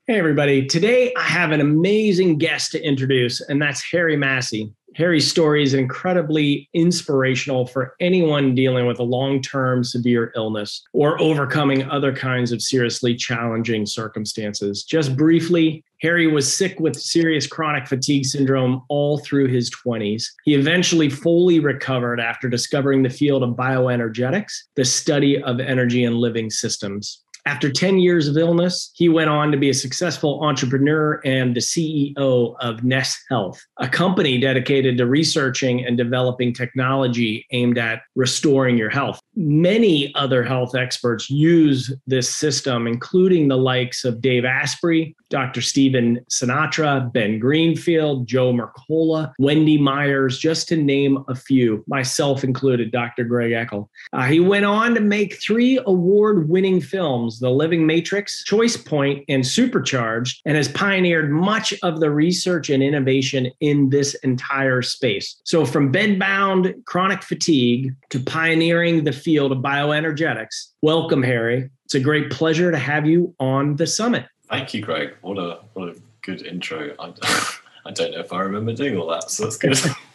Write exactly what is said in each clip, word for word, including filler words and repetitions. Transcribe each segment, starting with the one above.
Hey, everybody. Today, I have an amazing guest to introduce, and that's Harry Massey. Harry's story is incredibly inspirational for anyone dealing with a long-term severe illness or overcoming other kinds of seriously challenging circumstances. Just briefly, Harry was sick with serious chronic fatigue syndrome all through his twenties. He eventually fully recovered after discovering the field of bioenergetics, the study of energy and living systems. After ten years of illness, he went on to be a successful entrepreneur and the C E O of Ness Health, a company dedicated to researching and developing technology aimed at restoring your health. Many other health experts use this system, including the likes of Dave Asprey, Doctor Stephen Sinatra, Ben Greenfield, Joe Mercola, Wendy Myers, just to name a few, myself included, Doctor Greg Eckel. Uh, he went on to make three award-winning films, The Living Matrix, Choice Point, and Supercharged, and has pioneered much of the research and innovation in this entire space. So from bedbound chronic fatigue to pioneering the field of bioenergetics, welcome, Harry. It's a great pleasure to have you on the summit. Thank you, Greg. What a what a good intro. I, I don't know if I remember doing all that, so that's good.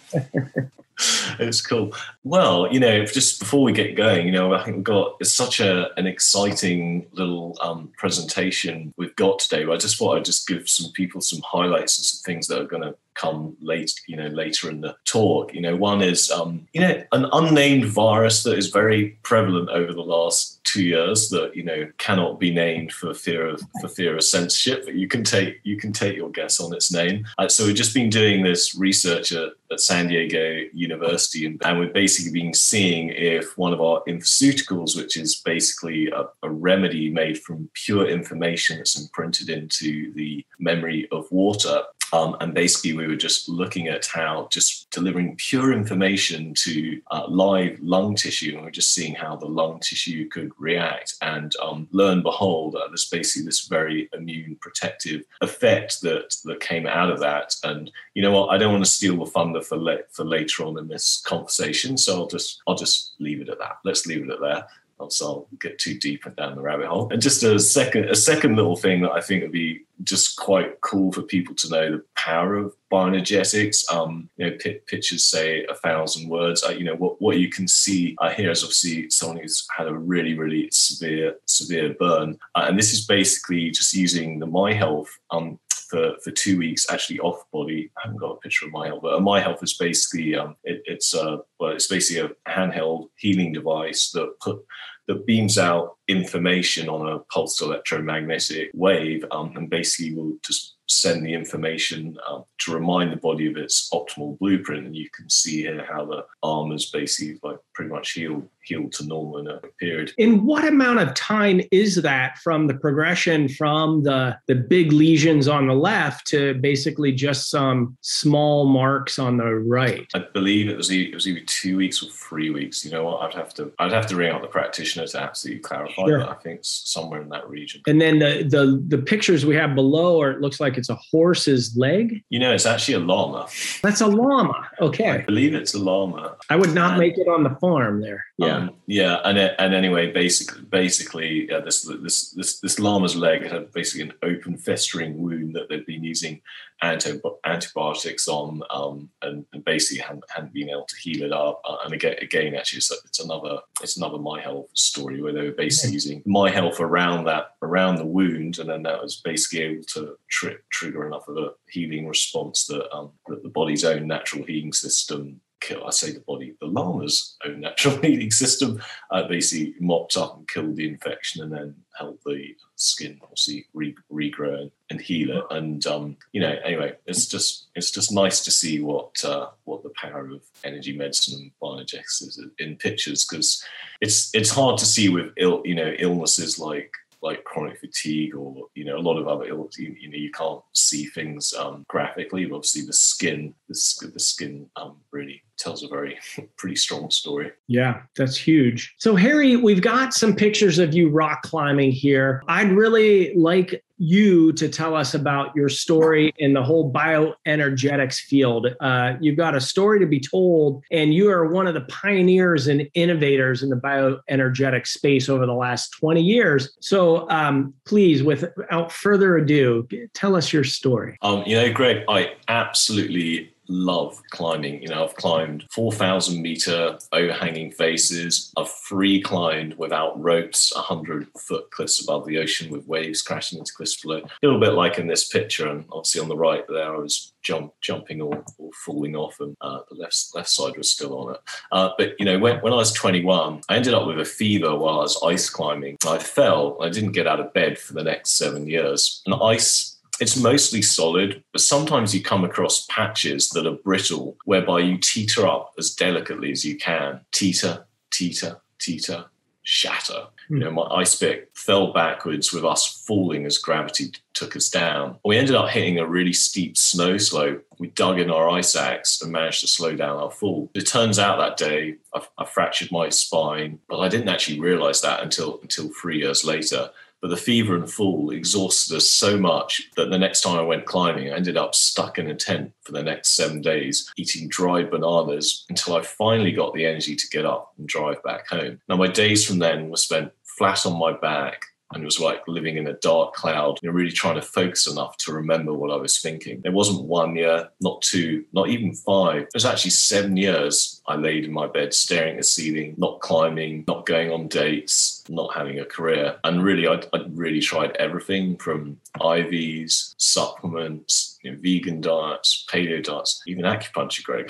It's cool. Well, you know, just before we get going, you know, I think we've got it's such a an exciting little um, presentation we've got today. I just thought I'd just give some people some highlights and some things that are going to come late, you know, later in the talk. You know, one is, um, you know, an unnamed virus that is very prevalent over the last two years that, you know, cannot be named for fear of for fear of censorship, but you can take you can take your guess on its name. Uh, so we've just been doing this research at, at San Diego University, and, and we've basically been seeing if one of our infoceuticals, which is basically a, a remedy made from pure information that's imprinted into the memory of water. Um, and basically, we were just looking at how just delivering pure information to uh, live lung tissue, and we're just seeing how the lung tissue could react. And um, lo and behold, uh, there's basically this very immune protective effect that that came out of that. And you know what? I don't want to steal the thunder for la- for later on in this conversation, so I'll just I'll just leave it at that. Let's leave it at there. So I'll get too deep and down the rabbit hole. And just a second, a second little thing that I think would be just quite cool for people to know: the power of bioenergetics. Um, you know, p- pictures say a thousand words. Uh, you know, what what you can see uh, here is obviously someone who's had a really, really severe, severe burn, uh, and this is basically just using the MyHealth. Um, For, for two weeks actually off body. I haven't got a picture of MyHealth, but MyHealth is basically um, it, it's uh, well, it's basically a handheld healing device that put that beams out information on a pulsed electromagnetic wave, um, and basically will just send the information um, to remind the body of its optimal blueprint. And you can see here how the arm is basically like pretty much healed healed to normal in a period. In what amount of time is that from the progression from the, the big lesions on the left to basically just some small marks on the right? I believe it was e- it was either two weeks or three weeks. You know what? I'd have to I'd have to ring out the practitioner to absolutely clarify, Sure. But I think it's somewhere in that region. And then the, the the pictures we have below, or it looks like it's a horse's leg. You know, it's actually a llama. That's a llama. Okay. I believe it's a llama. I would not And, make it on the farm there. Yeah. Um, yeah, and it, and anyway, basically, basically, yeah, this this this this llama's leg had basically an open festering wound that they'd been using anti- antibiotics on, um, and, and basically hadn't, hadn't been able to heal it up. Uh, and again, again, actually, it's, it's another it's another MyHealth story where they were basically yeah. using MyHealth around that around the wound, and then that was basically able to tri- trigger enough of a healing response that um, that the body's own natural healing system. I say the body, the llama's own natural healing system, uh, basically mopped up and killed the infection, and then helped the skin obviously re- regrow and, and heal it. And um, you know, anyway, it's just it's just nice to see what uh, what the power of energy medicine and bioenergetics is in pictures, because it's it's hard to see with ill, you know illnesses like. like chronic fatigue or, you know, a lot of other illnesses, you, you know, you can't see things um, graphically, but obviously the skin, the, the skin um, really tells a very pretty strong story. Yeah, that's huge. So Harry, we've got some pictures of you rock climbing here. I'd really like you to tell us about your story in the whole bioenergetics field. Uh, you've got a story to be told, and you are one of the pioneers and innovators in the bioenergetic space over the last twenty years. So um, please, without further ado, tell us your story. Um, you know, Greg, I absolutely love climbing. You know, I've climbed four thousand meter overhanging faces. I've free climbed without ropes, one hundred foot cliffs above the ocean with waves crashing into cliffs below. A little bit like in this picture, and obviously on the right there, I was jump, jumping or, or falling off, and uh, the left left side was still on it. Uh, but, you know, when, when I was twenty-one, I ended up with a fever while I was ice climbing. I fell. I didn't get out of bed for the next seven years. And ice, it's mostly solid, but sometimes you come across patches that are brittle, whereby you teeter up as delicately as you can. Teeter, teeter, teeter, shatter. You know, my ice pick fell backwards with us falling as gravity took us down. We ended up hitting a really steep snow slope. We dug in our ice axe and managed to slow down our fall. It turns out that day I, I fractured my spine, but I didn't actually realize that until until three years later. But the fever and fall exhausted us so much that the next time I went climbing, I ended up stuck in a tent for the next seven days, eating dried bananas until I finally got the energy to get up and drive back home. Now, my days from then were spent flat on my back, and it was like living in a dark cloud, you know, really trying to focus enough to remember what I was thinking. It wasn't one year, not two, not even five. It was actually seven years I laid in my bed staring at the ceiling, not climbing, not going on dates, not having a career. And really, I I really tried everything from I Vs, supplements, you know, vegan diets, paleo diets, even acupuncture, Greg,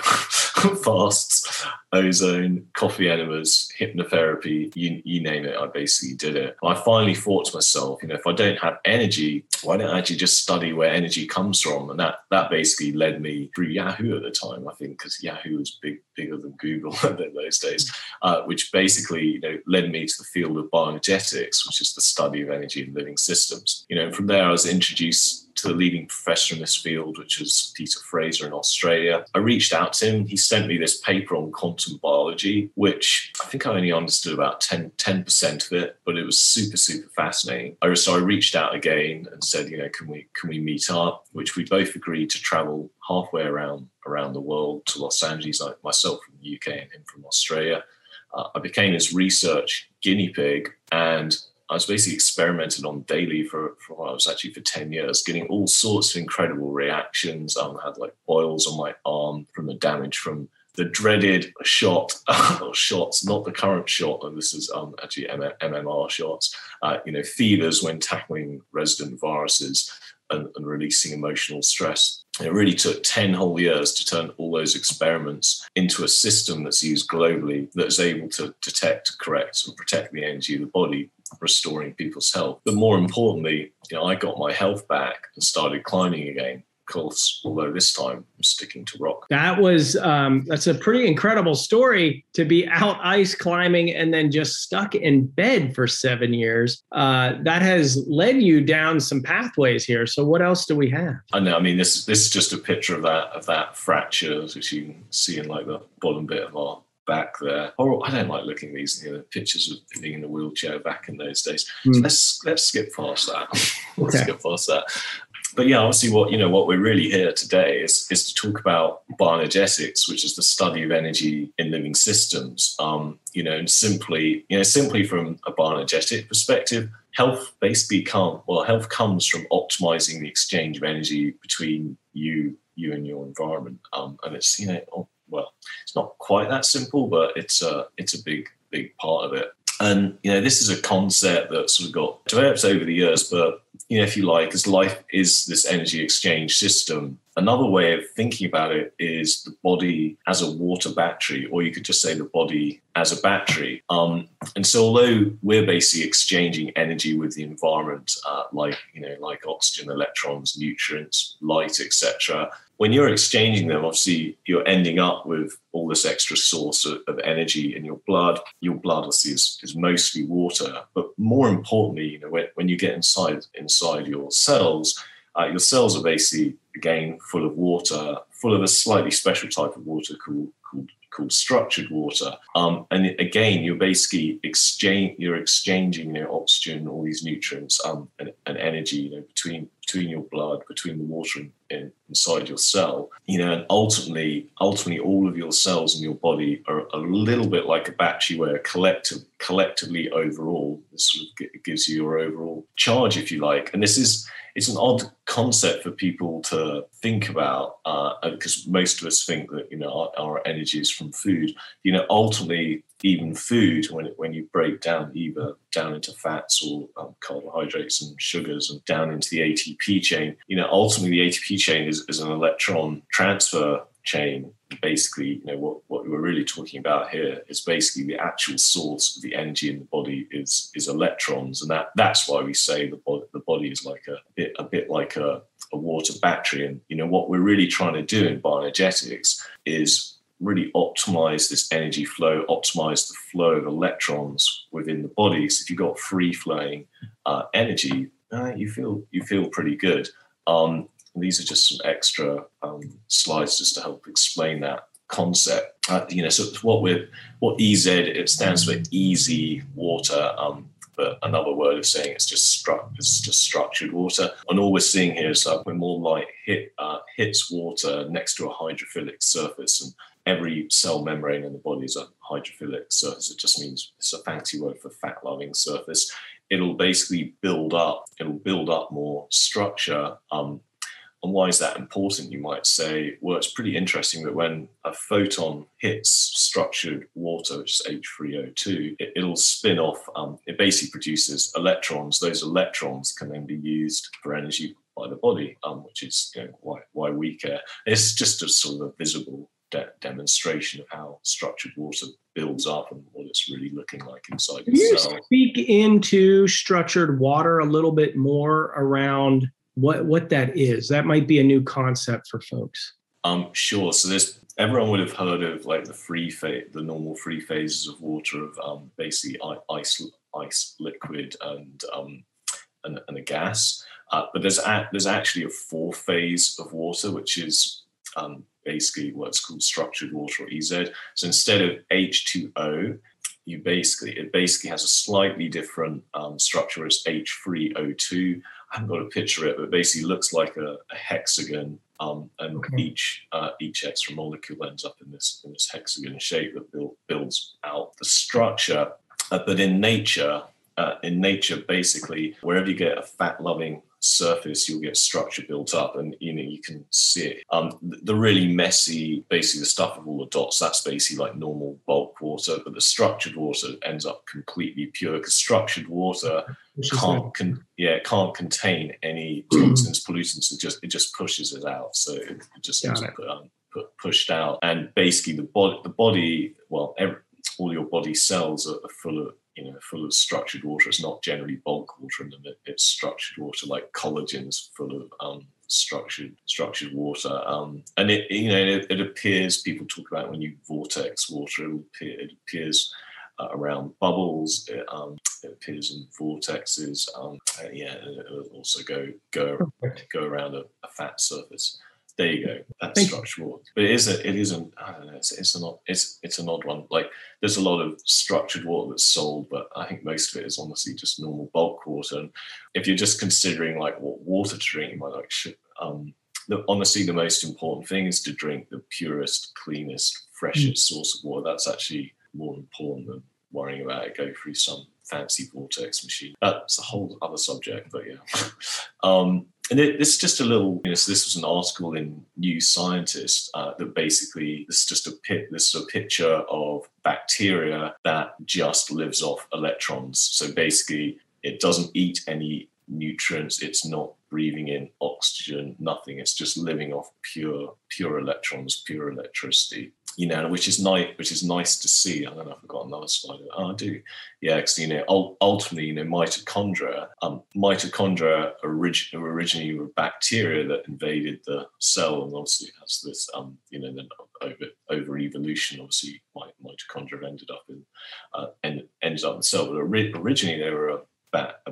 fasts, ozone, coffee enemas, hypnotherapy, you, you name it, I basically did it. And I finally thought to myself, you know, if I don't have energy, why don't I actually just study where energy comes from? And that that basically led me through Yahoo at the time, I think, because Yahoo was big, bigger than Google in those days, uh, which basically, you know, led me to the field of bioenergetics, which is the study of energy in living systems. You know, and from there I was introduced to the leading professor in this field, which is Peter Fraser in Australia. I reached out to him. He sent me this paper on quantum biology, which I think I only understood about ten percent of it, but it was super, super fascinating. So I reached out again and said, you know, can we can we meet up? Which we both agreed to travel halfway around around the world to Los Angeles, like myself from the U K and him from Australia. Uh, I became his research guinea pig, and I was basically experimented on daily for, for well, I was actually for ten years, getting all sorts of incredible reactions. Um, I had like boils on my arm from the damage from the dreaded shot, or shots, not the current shot. And this is um, actually M M R shots. Uh, you know, fevers when tackling resident viruses and, and releasing emotional stress. It really took ten whole years to turn all those experiments into a system that's used globally that is able to detect, correct, and protect the energy of the body, restoring people's health. But more importantly, you know, I got my health back and started climbing again. Of course, although this time I'm sticking to rock. That was, um, that's a pretty incredible story to be out ice climbing and then just stuck in bed for seven years. Uh, that has led you down some pathways here. So what else do we have? I know, I mean, this, this is just a picture of that, of that fracture, which you can see in like the bottom bit of our back there. Or I don't like looking at these, you know, pictures of being in a wheelchair back in those days. Mm. So let's let's skip past that. let's okay. skip past that. But yeah, obviously, what you know, what we're really here today is is to talk about bioenergetics, which is the study of energy in living systems. Um, you know, and simply, you know, simply from a bioenergetic perspective, health basically can't. Well, health comes from optimizing the exchange of energy between you, you and your environment. Um, and it's you know. Well, it's not quite that simple, but it's a it's a big big part of it. And you know, this is a concept that sort of got developed over the years. But you know, if you like, as life is this energy exchange system, another way of thinking about it is the body as a water battery, or you could just say the body as a battery. Um, and so, although we're basically exchanging energy with the environment, uh, like you know, like oxygen, electrons, nutrients, light, et cetera. When you're exchanging them, obviously you're ending up with all this extra source of, of energy in your blood. Your blood, obviously, is, is mostly water. But more importantly, you know, when, when you get inside inside your cells, uh, your cells are basically, again, full of water, full of a slightly special type of water called, called called structured water. Um, and it, again, you're basically exchange, you're exchanging, you know, oxygen, all these nutrients, um, and, and energy, you know, between between your blood, between the water in, in, inside your cell, you know, and ultimately, ultimately, all of your cells in your body are a little bit like a battery, where collective, collectively, overall, this sort of gives you your overall charge, if you like. And this is, it's an odd concept for people to think about, uh, because most of us think that, you know, our, our energy is from food. You know, ultimately, even food, when it, when you break down either down into fats or um, carbohydrates and sugars and down into the A T P chain, you know, ultimately the A T P chain is, is an electron transfer chain. Basically, you know, what, what we're really talking about here is basically the actual source of the energy in the body is is electrons, and that that's why we say the body, the body is like a bit a bit like a, a water battery. And you know what we're really trying to do in bioenergetics is really optimize this energy flow, optimize the flow of electrons within the body. So if you've got free flowing uh, energy, uh, you feel you feel pretty good. Um, These are just some extra um, slides just to help explain that concept. Uh, you know, so what we're what E Z, it stands for easy water, um, but another word of saying it's just stru- it's just structured water. And all we're seeing here is uh, when more light hit uh, hits water next to a hydrophilic surface, and every cell membrane in the body is a hydrophilic surface. It just means it's a fancy word for fat-loving surface. It'll basically build up. It'll build up more structure. Um, And why is that important, you might say? Well, it's pretty interesting that when a photon hits structured water, which is H three O two, it, it'll spin off, um, it basically produces electrons. Those electrons can then be used for energy by the body, um, which is, you know, why, why we care. It's just a sort of a visible de- demonstration of how structured water builds up and what it's really looking like inside Can your you cell. speak into structured water a little bit more around what what that is? That might be a new concept for folks. Um, sure. So there's everyone would have heard of like the free phase, the normal three phases of water, of um, basically ice, ice, liquid, and um, and, and a gas. Uh, but there's a, there's actually a fourth phase of water, which is um, basically what's called structured water, or E Z. So instead of H two O, you basically it basically has a slightly different um, structure as H three O two. I haven't got a picture of it, but it basically looks like a, a hexagon, um, and okay. each uh, each extra molecule ends up in this in this hexagon shape that build, builds out the structure. Uh, but in nature, uh, in nature, basically, wherever you get a fat-loving surface, you'll get structure built up, and you know you can see it. Um, the, the really messy, basically the stuff of all the dots, that's basically like normal bulk water. But the structured water ends up completely pure, because structured water can't, con- yeah, can't contain any toxins, pollutants. It just it just pushes it out, so it, it just gets put, um, put, pushed out. And basically, the body, the body, well, every, all your body cells are, are full of. You know, full of structured water. It's not generally bulk water in them. It, it's structured water, like collagen's full of um, structured structured water. Um, and it, you know, it, it appears. People talk about when you vortex water. It, appear, it appears uh, around bubbles. It, um, it appears in vortexes. Um, uh, yeah, it will also go go Perfect. go around a, a fat surface. There you go. That's structural, but it is a, it isn't. I don't know. It's it's an odd, it's it's an odd one. Like there's a lot of structured water that's sold, but I think most of it is honestly just normal bulk water. And if you're just considering like what water to drink, you might like. Um, the, honestly, the most important thing is to drink the purest, cleanest, freshest mm. source of water. That's actually more important than worrying about it go through some fancy vortex machine. That's a whole other subject, but yeah. um, And it, it's just a little, you know, so this was an article in New Scientist uh, that basically, this is just a pit, this is a picture of bacteria that just lives off electrons. So basically, it doesn't eat any nutrients. It's not breathing in oxygen, nothing. It's just living off pure, pure electrons, pure electricity. You know, which is nice, which is nice to see. I don't know if I've got another slide. Oh, I do. Yeah, because, you know, ultimately, you know, mitochondria, um, mitochondria orig- originally were bacteria that invaded the cell, and obviously has this, um, you know, then over over evolution, obviously, mitochondria ended up in, uh, and ended up in the cell. But originally, they were a, ba- a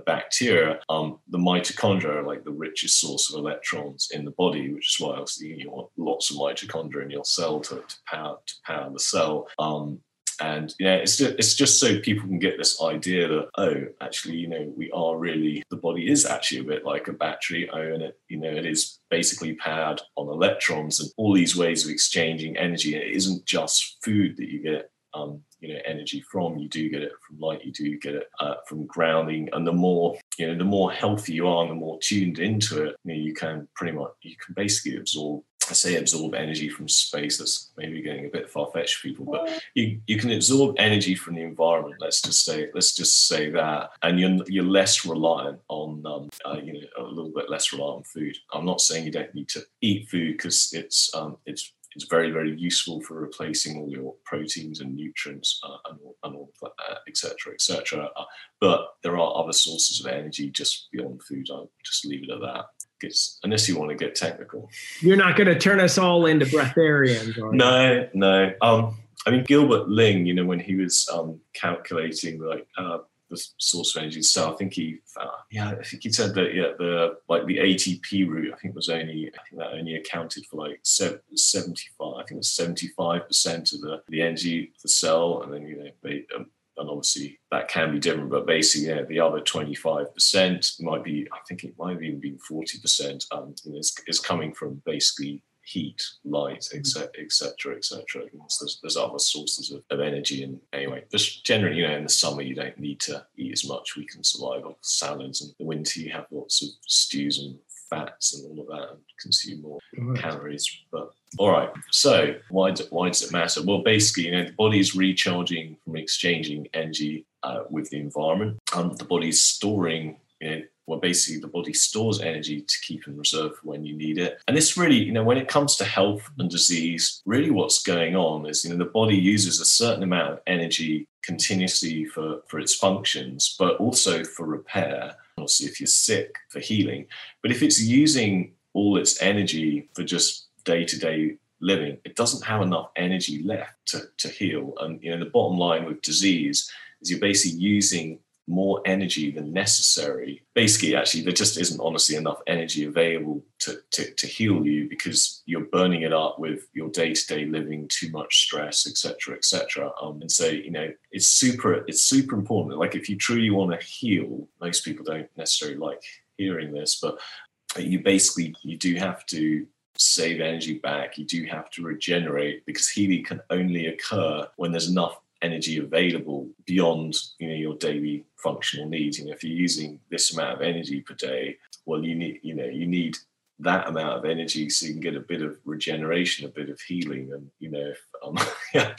bacteria, um, the mitochondria are like the richest source of electrons in the body, which is why obviously you want lots of mitochondria in your cell to, to power to power the cell. Um, And yeah, it's just, it's just so people can get this idea that, oh, actually, you know, we are really, the body is actually a bit like a battery. Oh, and it, you know, it is basically powered on electrons and all these ways of exchanging energy. And it isn't just food that you get, um, you know, energy from. You do get it from light. You do get it uh, from grounding. And the more, you know, the more healthy you are and the more tuned into it, you know, you can pretty much, you can basically absorb I say absorb energy from space. That's maybe getting a bit far-fetched for people, but you, you can absorb energy from the environment. Let's just say let's just say that, and you're you're less reliant on um, uh, you know a little bit less reliant on food. I'm not saying you don't need to eat food because it's um, it's it's very very useful for replacing all your proteins and nutrients uh, and, all, and all that, uh, et cetera, et cetera. Uh, but there are other sources of energy just beyond food. I'll just leave it at that. It's, unless you want to get technical. You're not going to turn us all into breatharians, are you? No, no. Um, I mean, Gilbert Ling, you know, when he was um, calculating like uh, the source of energy, so I think he, uh, yeah, I think he said that yeah, the like the A T P route, I think was only, I think that only accounted for like seventy-five, I think it was seventy-five percent of the the energy of the cell, and then you know they. Um, And obviously that can be different, but basically, yeah, the other twenty-five percent might be, I think it might have even been forty percent, um, you know, is, is coming from basically heat, light, et cetera, et cetera, et cetera. There's, there's other sources of, of energy. And anyway, just generally, you know, in the summer, you don't need to eat as much. We can survive off salads. And in the winter, you have lots of stews and fats and all of that and consume more right. calories. But all right, so why, do, why does it matter? Well, basically, you know, the body is recharging from exchanging energy uh, with the environment. Um, the body's storing, you know, well, basically the body stores energy to keep in reserve for when you need it. And this really, you know, when it comes to health and disease, really what's going on is, you know, the body uses a certain amount of energy continuously for, for its functions, but also for repair. Obviously, if you're sick, for healing. But if it's using all its energy for just day-to-day living, it doesn't have enough energy left to, to heal. And, you know, the bottom line with disease is you're basically using more energy than necessary. Basically, actually, there just isn't honestly enough energy available to, to, to heal you because you're burning it up with your day-to-day living, too much stress, et cetera, et cetera. Um, and so, you know, it's super, it's super important. Like if you truly want to heal, most people don't necessarily like hearing this, but you basically, you do have to save energy back. You do have to regenerate because healing can only occur when there's enough energy available beyond, you know, your daily functional needs. You know, if you're using this amount of energy per day, well, you need, you know, you need that amount of energy so you can get a bit of regeneration, a bit of healing. And, you know, if, um, yeah,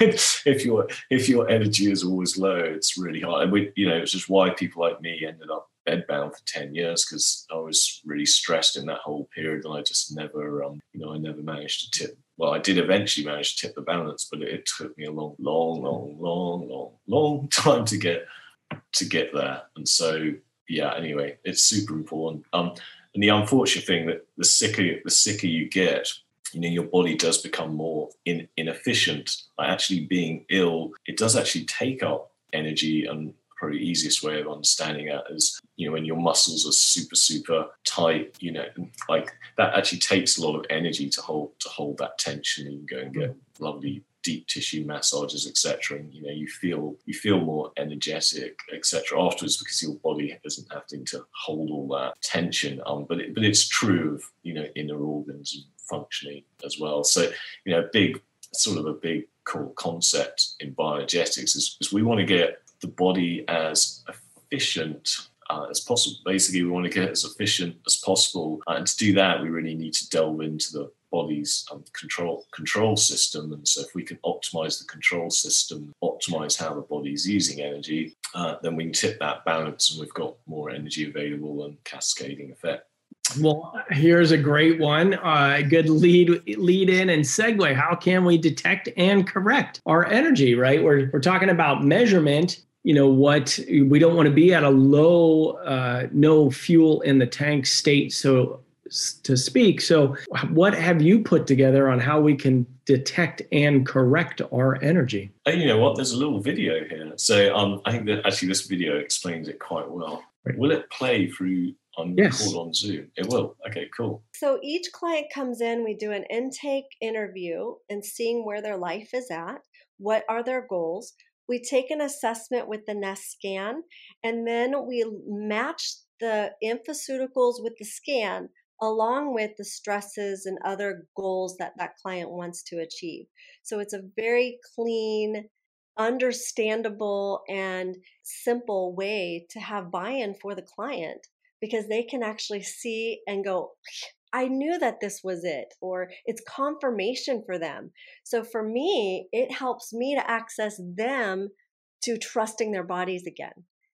if your if your energy is always low, it's really hard. And we, you know, it's just why people like me ended up bedbound for ten years because I was really stressed in that whole period, and I just never, um, you know, I never managed to tip. Well, I did eventually manage to tip the balance, but it, it took me a long, long, long, long, long, long time to get to get there. And so, yeah. Anyway, it's super important. Um, and the unfortunate thing that the sicker the sicker you get, you know, your body does become more in, inefficient. Like actually being ill, it does actually take up energy. And probably the easiest way of understanding that is, you know, when your muscles are super, super tight, you know, like that actually takes a lot of energy to hold to hold that tension. You can go and get lovely deep tissue massages, et cetera. And you know, you feel you feel more energetic, et cetera afterwards because your body isn't having to hold all that tension. Um, but it, but it's true of, you know, inner organs and functioning as well. So, you know, big sort of a big core concept in bioenergetics is, is we want to get the body as efficient uh, as possible. Basically, we want to get as efficient as possible. Uh, and to do that, we really need to delve into the body's um, control control system. And so if we can optimize the control system, optimize how the body's using energy, uh, then we can tip that balance and we've got more energy available and cascading effect. Well, here's a great one. Uh, a good lead lead in and segue. How can we detect and correct our energy, right? We're, we're talking about measurement. You know, what we don't want to be at a low, uh, no fuel in the tank state, so to speak. So what have you put together on how we can detect and correct our energy? And you know what? There's a little video here. So um, I think that actually this video explains it quite well. Right. Will it play through on yes. call on Zoom? It will. Okay, cool. So each client comes in, we do an intake interview and seeing where their life is at. What are their goals? We take an assessment with the Nest scan, and then we match the infoceuticals with the scan along with the stresses and other goals that that client wants to achieve. So it's a very clean, understandable, and simple way to have buy-in for the client, because they can actually see and go, I knew that this was it, or it's confirmation for them. So for me, it helps me to access them to trusting their bodies again.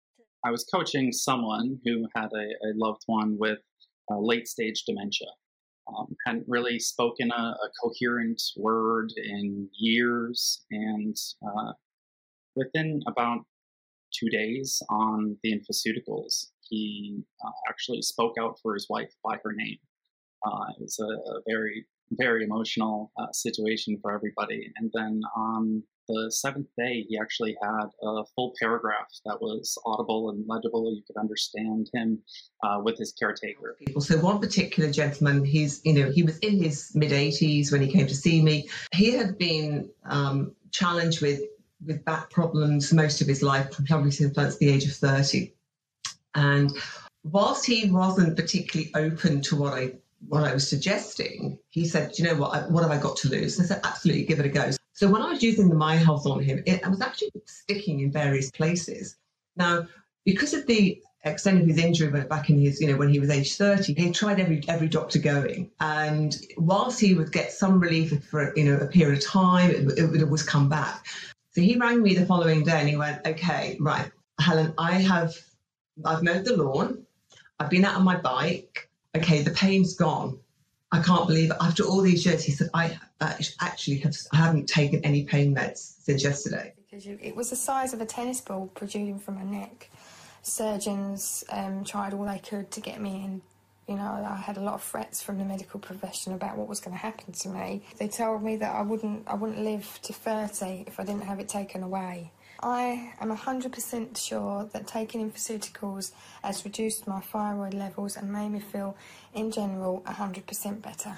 I was coaching someone who had a, a loved one with uh, late stage dementia. Um, hadn't really spoken a, a coherent word in years, and uh, within about two days on the infoceuticals, he uh, actually spoke out for his wife by her name. Uh, it was a, a very, very emotional uh, situation for everybody. And then on the seventh day, he actually had a full paragraph that was audible and legible. You could understand him uh, with his caretaker. So one particular gentleman, he's, you know, he was in his mid eighties when he came to see me. He had been um, challenged with, with back problems most of his life, probably since the age of thirty. And whilst he wasn't particularly open to what I what I was suggesting, he said, you know what, I, what have I got to lose? And I said, absolutely, give it a go. So when I was using the My Health on him, it, I was actually sticking in various places. Now, because of the extent of his injury back in his, you know, when he was age thirty, he tried every every doctor going. And whilst he would get some relief for, you know, a period of time, it, it would always come back. So he rang me the following day and he went, okay, right, Helen, I have, I've mowed the lawn. I've been out on my bike. Okay, the pain's gone. I can't believe it. After all these years, he said, I uh, actually have, I haven't taken any pain meds since yesterday. Because you, it was the size of a tennis ball protruding from my neck. Surgeons um, tried all they could to get me in. You know, I had a lot of threats from the medical profession about what was going to happen to me. They told me that I wouldn't, I wouldn't live to thirty if I didn't have it taken away. I am one hundred percent sure that taking infoceuticals has reduced my thyroid levels and made me feel, in general, one hundred percent better.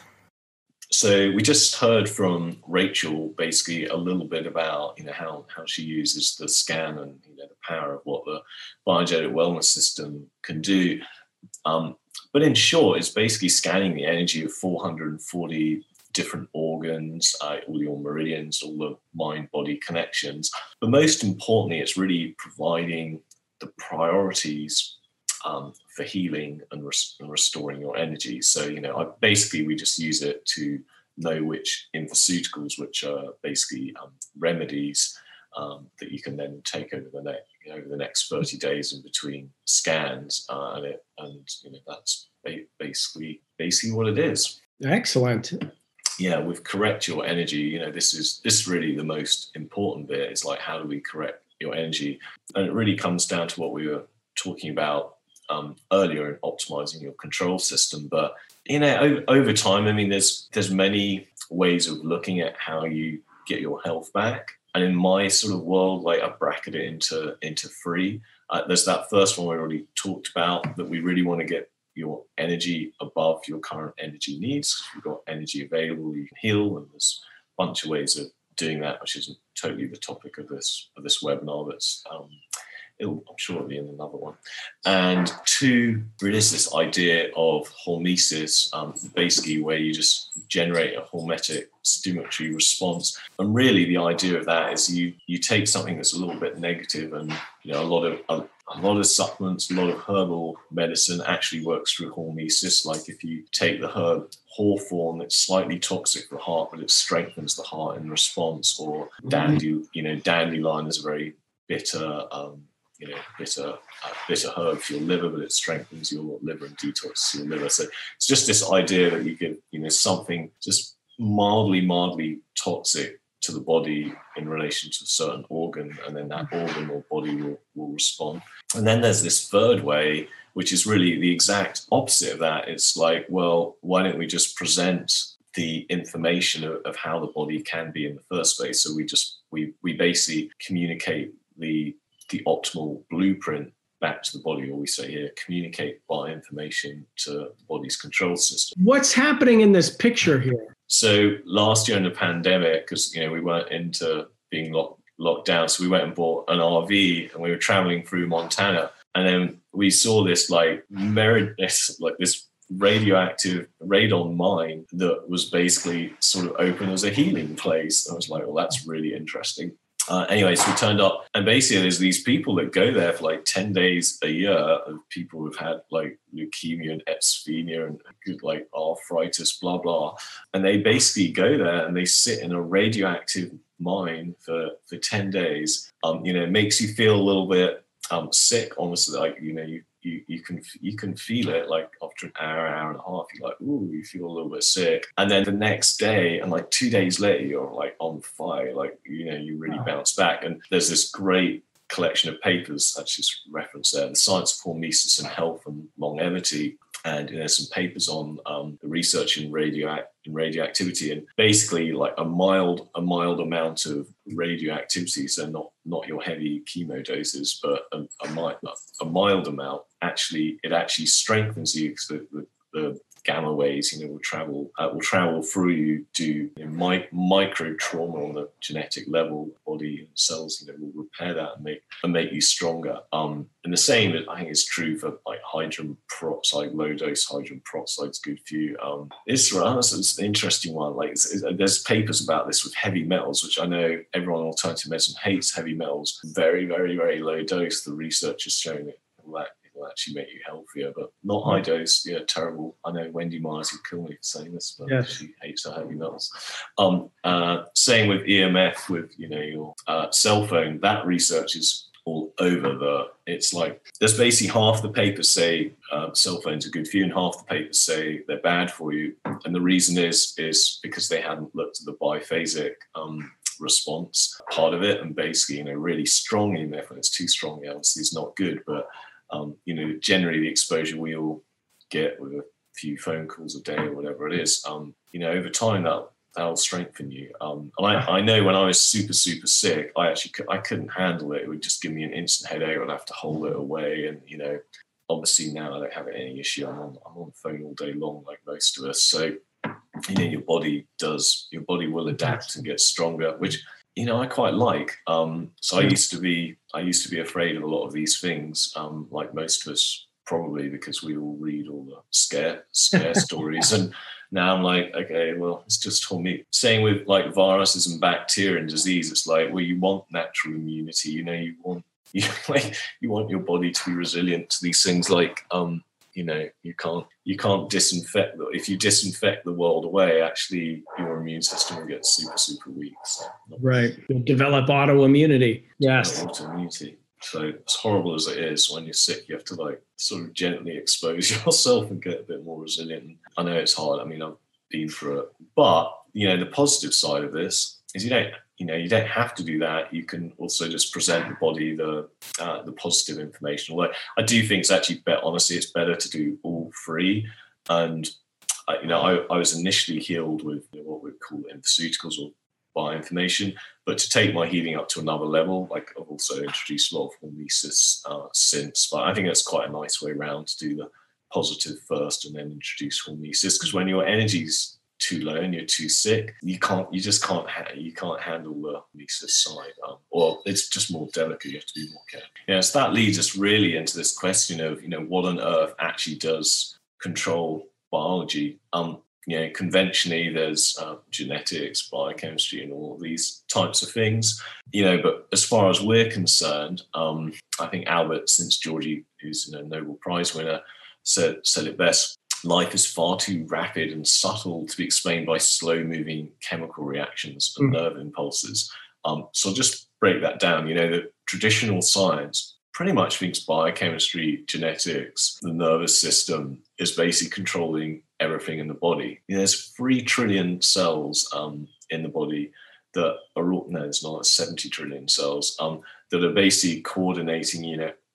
So we just heard from Rachel basically a little bit about, you know, how, how she uses the scan and, you know, the power of what the Biogenetic Wellness System can do. Um, but in short, it's basically scanning the energy of four hundred forty different organs, uh, all your meridians, all the mind-body connections. But most importantly, it's really providing the priorities um, for healing and, res- and restoring your energy. So, you know, I, basically we just use it to know which infoceuticals, which are basically um, remedies um, that you can then take over the next, you know, over the next thirty days in between scans, uh, and it, and you know, that's ba- basically basically what it is. Excellent. Yeah, with correct your energy, you know, this is this is really the most important bit. It's like, how do we correct your energy? And it really comes down to what we were talking about um, earlier in optimizing your control system. But, you know, over, over time, I mean, there's there's many ways of looking at how you get your health back. And in my sort of world, like I bracket it into, into three. Uh, there's that first one we already talked about, that we really want to get your energy above your current energy needs. If you've got energy available, you can heal, and there's a bunch of ways of doing that, which isn't totally the topic of this of this webinar. That's um, it'll, I'm sure it'll be in another one. And two, there is this idea of hormesis, um, basically where you just generate a hormetic stimulatory response. And really, the idea of that is you you take something that's a little bit negative, and you know a lot of a, a lot of supplements, a lot of herbal medicine actually works through hormesis. Like if you take the herb hawthorn, it's slightly toxic for the heart, but it strengthens the heart in response. Or dandy, you know, dandelion is a very bitter, um, you know, bitter, uh, bitter herb for your liver, but it strengthens your liver and detoxes your liver. So it's just this idea that you give, you know, something just mildly, mildly toxic to the body in relation to a certain organ, and then that organ or body will, will respond. And then there's this third way, which is really the exact opposite of that. It's like, well, why don't we just present the information of, of how the body can be in the first place. So we just we we basically communicate the the optimal blueprint back to the body, or we say here, communicate bioinformation to the body's control system. What's happening in this picture here? So last year in the pandemic, because you know we weren't into being locked locked down, so we went and bought an R V and we were traveling through Montana, and then we saw this like merid this like this radioactive radon mine that was basically sort of open as a healing place. I was like, well, that's really interesting. Uh, anyway, so we turned up, and basically there's these people that go there for like ten days a year of people who've had like leukemia and epithemia and good like arthritis, blah, blah. And they basically go there and they sit in a radioactive mine for, for ten days. Um, you know, it makes you feel a little bit um, sick, honestly, like, you know, you, you you can you can feel it like after an hour, hour and a half, you're like, ooh, you feel a little bit sick. And then the next day and like two days later, you're like on fire, like, you know, you really bounce back. And there's this great collection of papers that's just referenced there, The Science of Hormesis and Health and Longevity. And you know, some papers on um, the research in radio in radioactivity, and basically like a mild a mild amount of radioactivity, so not not your heavy chemo doses, but a, a, mild, a mild amount. Actually, it actually strengthens you because the, the, the gamma waves, you know, will travel uh, will travel through you, do you know, mi- micro trauma on the genetic level. Body and cells, you know, will repair that and make and make you stronger. Um, and the same, I think, is true for like hydrogen peroxide. Low dose hydrogen peroxide is good for you. Um, it's, it's an interesting one. Like, it's, it's, there's papers about this with heavy metals, which I know everyone in alternative medicine hates heavy metals. Very, very, very low dose. The research has shown it will actually make you healthier, but not high dose. Yeah, terrible. I know Wendy Myers would kill me for saying this, but yes. She hates her heavy metals. Um, uh, same with E M F, with you know your uh, cell phone. That research is all over the. It's like there's basically half the papers say uh, cell phones are good for you, and half the papers say they're bad for you. And the reason is is because they hadn't looked at the biphasic Um, response part of it, and basically, you know, really strong E M F when it's too strong, obviously is not good, but Um, you know, generally the exposure we all get with a few phone calls a day or whatever it is, um, you know, over time that that'll strengthen you. Um, and I, I know when I was super super sick, I actually could, I couldn't handle it. It would just give me an instant headache. I'd have to hold it away, and you know, obviously now I don't have any issue. I'm on I'm on the phone all day long, like most of us. So you know, your body does your body will adapt and get stronger, which. You know, I quite like. Um, so I used to be, I used to be afraid of a lot of these things, um, like most of us, probably because we all read all the scare, scare stories. And now I'm like, okay, well, it's just for me. Same with like viruses and bacteria and disease. It's like, well, you want natural immunity. You know, you want, you like, you want your body to be resilient to these things. Like, um, you know, you can't you can't disinfect. If you disinfect the world away, actually, your immune system will get super super weak. So right, you'll develop autoimmunity. Yes, autoimmunity. So as horrible as it is, when you're sick, you have to like sort of gently expose yourself and get a bit more resilient. I know it's hard. I mean, I've been through it, but you know, the positive side of this is you don't. You know, you don't have to do that. You can also just present the body the uh, the positive information. Although I do think it's actually better. Honestly, it's better to do all three. And uh, you know, I, I was initially healed with you know, what we call infoceuticals or bioinformation, but to take my healing up to another level, like I've also introduced a lot of hormesis uh, since. But I think that's quite a nice way around to do the positive first and then introduce hormesis, because when your energy's too low and you're too sick, you can't you just can't ha- you can't handle the hormesis side, um, or it's just more delicate. You have to be more careful. Yeah, so that leads us really into this question of you know what on earth actually does control biology. Um, you know, conventionally there's uh, genetics, biochemistry, and all of these types of things. You know, but as far as we're concerned, um, I think Albert Szent-Györgyi, who's a Nobel Prize winner, said said it best. Life is far too rapid and subtle to be explained by slow-moving chemical reactions and mm. nerve impulses. Um, so I'll just break that down. You know, the traditional science pretty much thinks biochemistry, genetics, the nervous system is basically controlling everything in the body. You know, there's three trillion cells um, in the body that are all, no, it's not, seventy trillion cells um, that are basically coordinating, you know,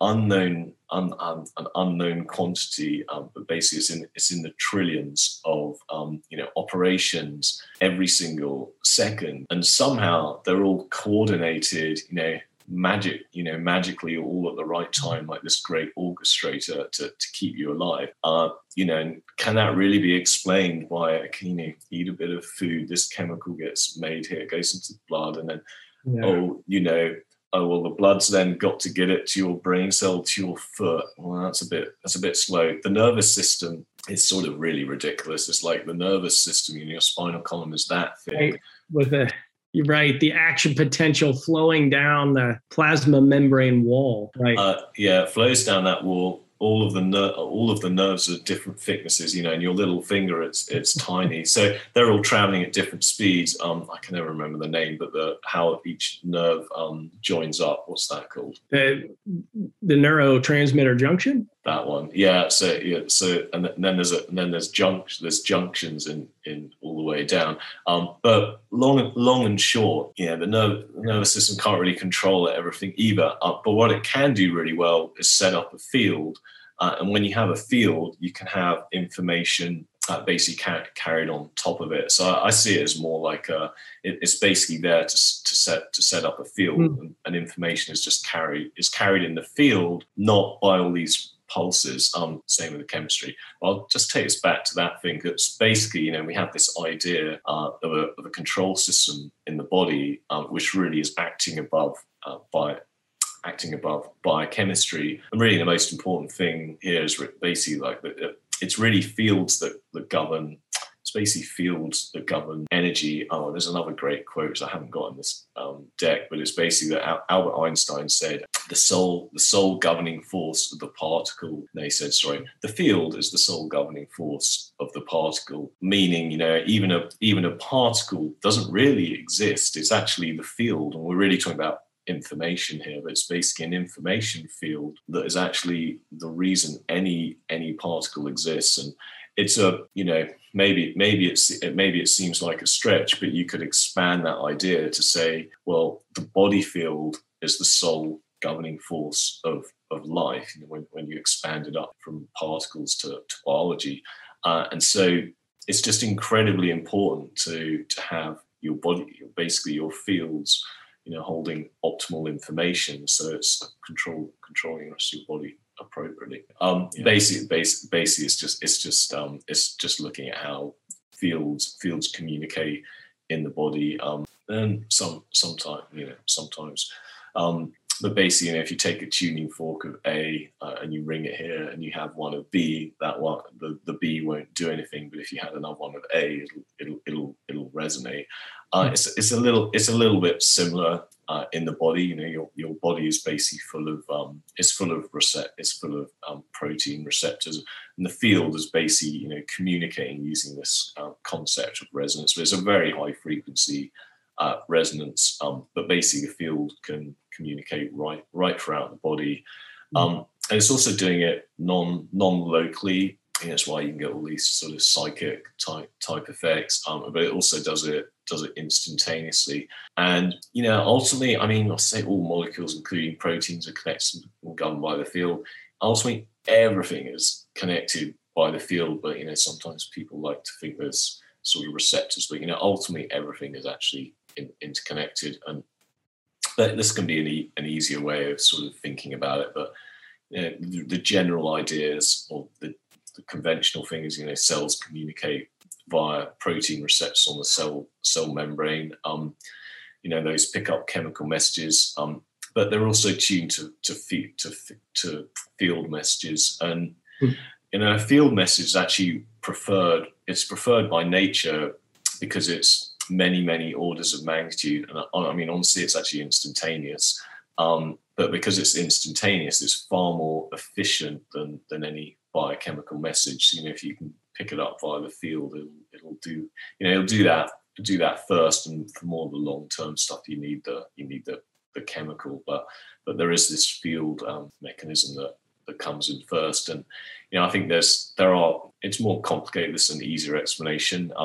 unknown, un, un, an unknown quantity, um, but basically it's in it's in the trillions of um, you know operations every single second, and somehow they're all coordinated, you know, magic, you know, magically all at the right time, like this great orchestrator to to keep you alive. Uh, you know, and can that really be explained by, you know, eat a bit of food, this chemical gets made here, it goes into the blood, and then yeah. oh, you know. Oh well, the blood's then got to get it to your brain cell, to your foot. Well, that's a bit that's a bit slow. The nervous system is sort of really ridiculous. It's like the nervous system, you know, your spinal column is that thick. Right. With the you're right, the action potential flowing down the plasma membrane wall. Right. Uh, yeah, it flows down that wall. All of the ner- all of the nerves are different thicknesses, you know, and your little finger, it's it's tiny. So they're all traveling at different speeds. Um, I can never remember the name, but the how each nerve um, joins up. What's that called? The the neurotransmitter junction. That one, yeah. So yeah, so and then there's a and then there's junction there's junctions in in all the way down. Um, but long long and short, yeah, the nerve the nervous system can't really control everything either. Uh, but what it can do really well is set up a field. Uh, and when you have a field, you can have information uh, basically car- carried on top of it. So I, I see it as more like a, it, it's basically there to to set to set up a field, mm. and, and information is just carried is carried in the field, not by all these pulses. Um, same with the chemistry. I'll just take us back to that thing. It's basically, you know, we have this idea uh, of, a, of a control system in the body, um, which really is acting above uh, by. acting above biochemistry. And really the most important thing here is basically like the, it's really fields that, that govern, it's basically fields that govern energy. Oh, there's another great quote which I haven't got in this um, deck, but it's basically that Albert Einstein said, the sole, the sole governing force of the particle, no, he said, sorry, the field is the sole governing force of the particle, meaning, you know, even a, even a particle doesn't really exist. It's actually the field. And we're really talking about information here, but it's basically an information field that is actually the reason any any particle exists. And it's a, you know, maybe maybe it's maybe it seems like a stretch, but you could expand that idea to say, well, the body field is the sole governing force of of life, you know, when, when you expand it up from particles to, to biology. Uh, and so it's just incredibly important to to have your body, basically your fields, you know, holding optimal information, so it's control controlling the rest of your body appropriately. Um, yeah. Basically, basically, basically, it's just it's just um, it's just looking at how fields fields communicate in the body, um, and some sometimes you know sometimes. Um, But basically, you know, if you take a tuning fork of A uh, and you ring it here, and you have one of B, that one, the, the B won't do anything. But if you had another one of A, it'll it'll it'll, it'll resonate. Uh, it's it's a little it's a little bit similar uh, in the body. You know, your your body is basically full of um, it's full of recept it's full of um, protein receptors, and the field is basically, you know, communicating using this uh, concept of resonance. But it's a very high frequency Uh, resonance, um, but basically the field can communicate right right throughout the body, um, and it's also doing it non non locally. And that's why you can get all these sort of psychic type type effects, um, but it also does it does it instantaneously. And you know, ultimately, I mean, I'll say all molecules, including proteins, are connected and governed by the field. Ultimately, everything is connected by the field, but you know, sometimes people like to think there's sort of receptors, but you know, ultimately, everything is actually In, interconnected. And but this can be an, e- an easier way of sort of thinking about it, but you know, the, the general ideas, or the, the conventional thing is, you know, cells communicate via protein receptors on the cell cell membrane. Um, you know, those pick up chemical messages, um, but they're also tuned to to, fe- to, to field messages. And mm. you know, a field message is actually preferred. It's preferred by nature because it's many, many orders of magnitude. And I, I mean, honestly, it's actually instantaneous. Um, but because it's instantaneous, it's far more efficient than, than any biochemical message. You know, if you can pick it up via the field, it'll, it'll do, you know, it'll do that, do that first. And for more of the long-term stuff, you need the, you need the, the chemical, but, but there is this field um, mechanism that, that comes in first. And, you know, I think there's, there are, it's more complicated. There's an easier explanation. Um,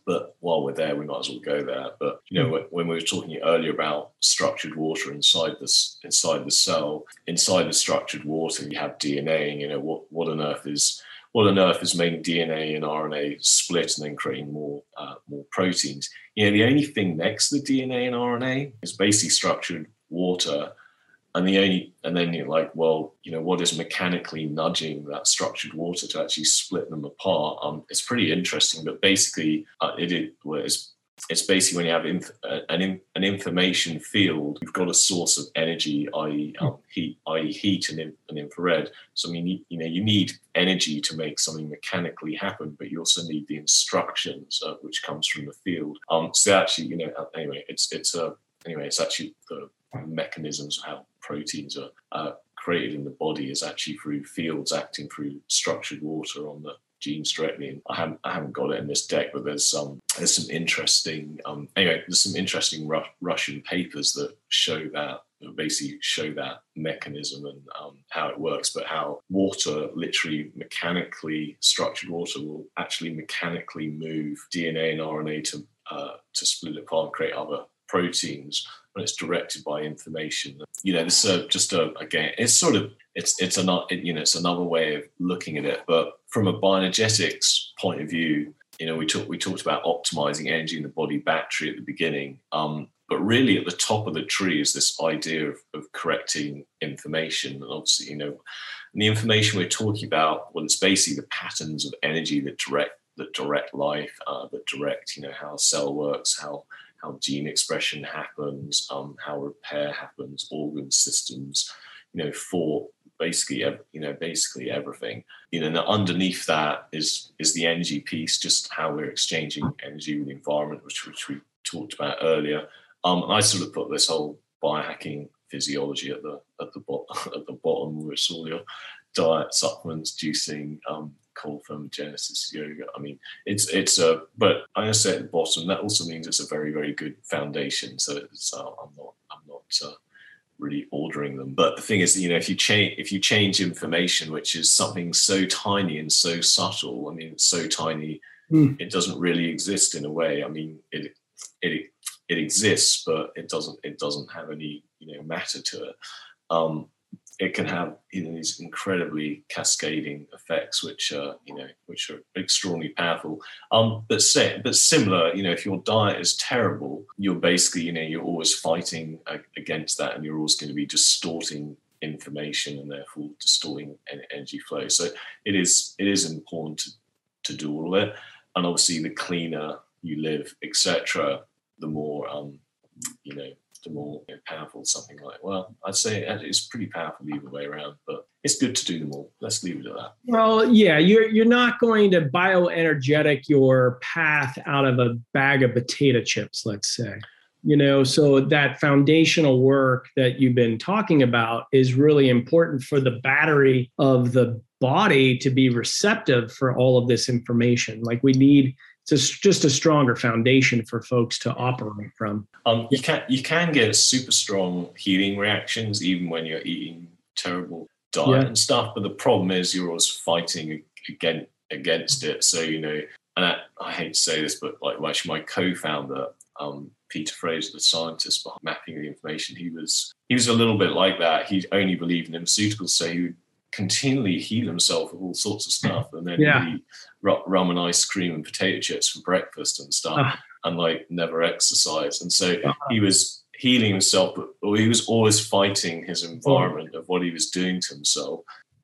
but while we're there, we might as well go there. But you know, when we were talking earlier about structured water inside this, inside the cell, inside the structured water, you have D N A. And, you know, what what on earth is what on earth is making D N A and R N A split and then creating more uh, more proteins? You know, the only thing next to the D N A and R N A is basically structured water. And the only, and then you're like, well, you know, what is mechanically nudging that structured water to actually split them apart? Um, it's pretty interesting, but basically, uh, it is well, it's, it's basically when you have inf- uh, an in, an information field, you've got a source of energy, that is, um, heat, that is, heat and, in, and infrared. So I mean, you, you know, you need energy to make something mechanically happen, but you also need the instructions, uh, which comes from the field. Um, so actually, you know, anyway, it's it's a anyway, it's actually the mechanisms of how proteins are uh, created in the body is actually through fields acting through structured water on the genes directly. And I haven't, I haven't got it in this deck, but there's some there's some interesting um, anyway there's some interesting Ru- Russian papers that show that that basically show that mechanism and um, how it works, but how water, literally mechanically structured water, will actually mechanically move D N A and R N A to uh, to split it apart and create other proteins when it's directed by information. You know, this is just a, again, it's sort of, it's it's another, you know, it's another way of looking at it. But from a bioenergetics point of view, you know, we talked we talked about optimizing energy in the body battery at the beginning. Um, but really at the top of the tree is this idea of, of correcting information. And obviously, you know, and the information we're talking about, well, it's basically the patterns of energy that direct that direct life, uh, that direct, you know, how a cell works, how how gene expression happens, um, how repair happens, organ systems, you know, for basically, you know, basically everything. You know, and underneath that is is the energy piece, just how we're exchanging energy with the environment, which which we talked about earlier. Um, and I sort of put this whole biohacking physiology at the at the bottom at the bottom, where it's all your diet, supplements, juicing, um, cold thermogenesis, yoga. I mean, it's it's a, but I just say at the bottom, that also means it's a very, very good foundation. So it's, uh, I'm not, I'm not uh, really ordering them. But the thing is, you know, if you change, if you change information, which is something so tiny and so subtle, I mean, it's so tiny, mm. it doesn't really exist in a way. I mean, it it it exists, but it doesn't it doesn't have any, you know, matter to it. Um, it can have, you know, these incredibly cascading effects, which are, you know, which are extraordinarily powerful. Um, but say, but similar, you know, if your diet is terrible, you're basically, you know, you're always fighting against that, and you're always going to be distorting information and therefore distorting energy flow. So it is, it is important to, to do all of it. And obviously, the cleaner you live, et cetera, the more, um, you know, the more powerful something like, well, I'd say it's pretty powerful either way around, but it's good to do them all. Let's leave it at that. Well, yeah, you're you're not going to bioenergetic your path out of a bag of potato chips, let's say. You know, so that foundational work that you've been talking about is really important for the battery of the body to be receptive for all of this information. Like we need It's just a stronger foundation for folks to operate from. Um, you can you can get super strong healing reactions even when you're eating terrible diet yeah. and stuff. But the problem is you're always fighting against against it. So you know, and I, I hate to say this, but like well, actually my co-founder, um, Peter Fraser, the scientist behind mapping the information, he was he was a little bit like that. He only believed in pharmaceuticals, so he would continually heal himself with all sorts of stuff, and then yeah. he rum and ice cream and potato chips for breakfast and stuff, uh, and like never exercise. And so uh, he was healing himself, but or he was always fighting his environment of what he was doing to himself.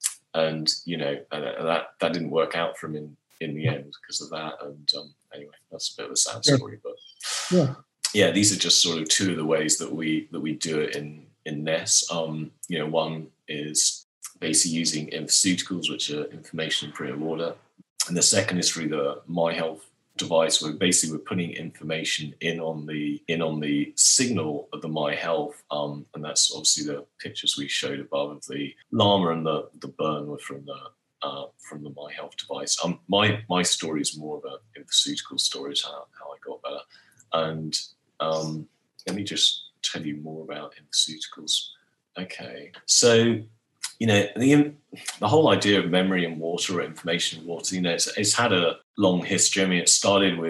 And you know, and that that didn't work out for him in in the end because of that. And um, anyway, that's a bit of a sad story, but yeah, yeah, these are just sort of two of the ways that we that we do it in in Ness. Um, you know, one is basically using pharmaceuticals, which are information in pre-order. And the second is through the MyHealth device, where basically we're putting information in on the in on the signal of the MyHealth. Um, and that's obviously the pictures we showed above of the llama and the, the burn were from the uh, from the MyHealth device. Um, my my story is more of a pharmaceutical story, is how, how I got better. And um, let me just tell you more about pharmaceuticals. Okay, so you know, the, the whole idea of memory and water or information and water, you know, it's, it's had a long history. I mean, it started with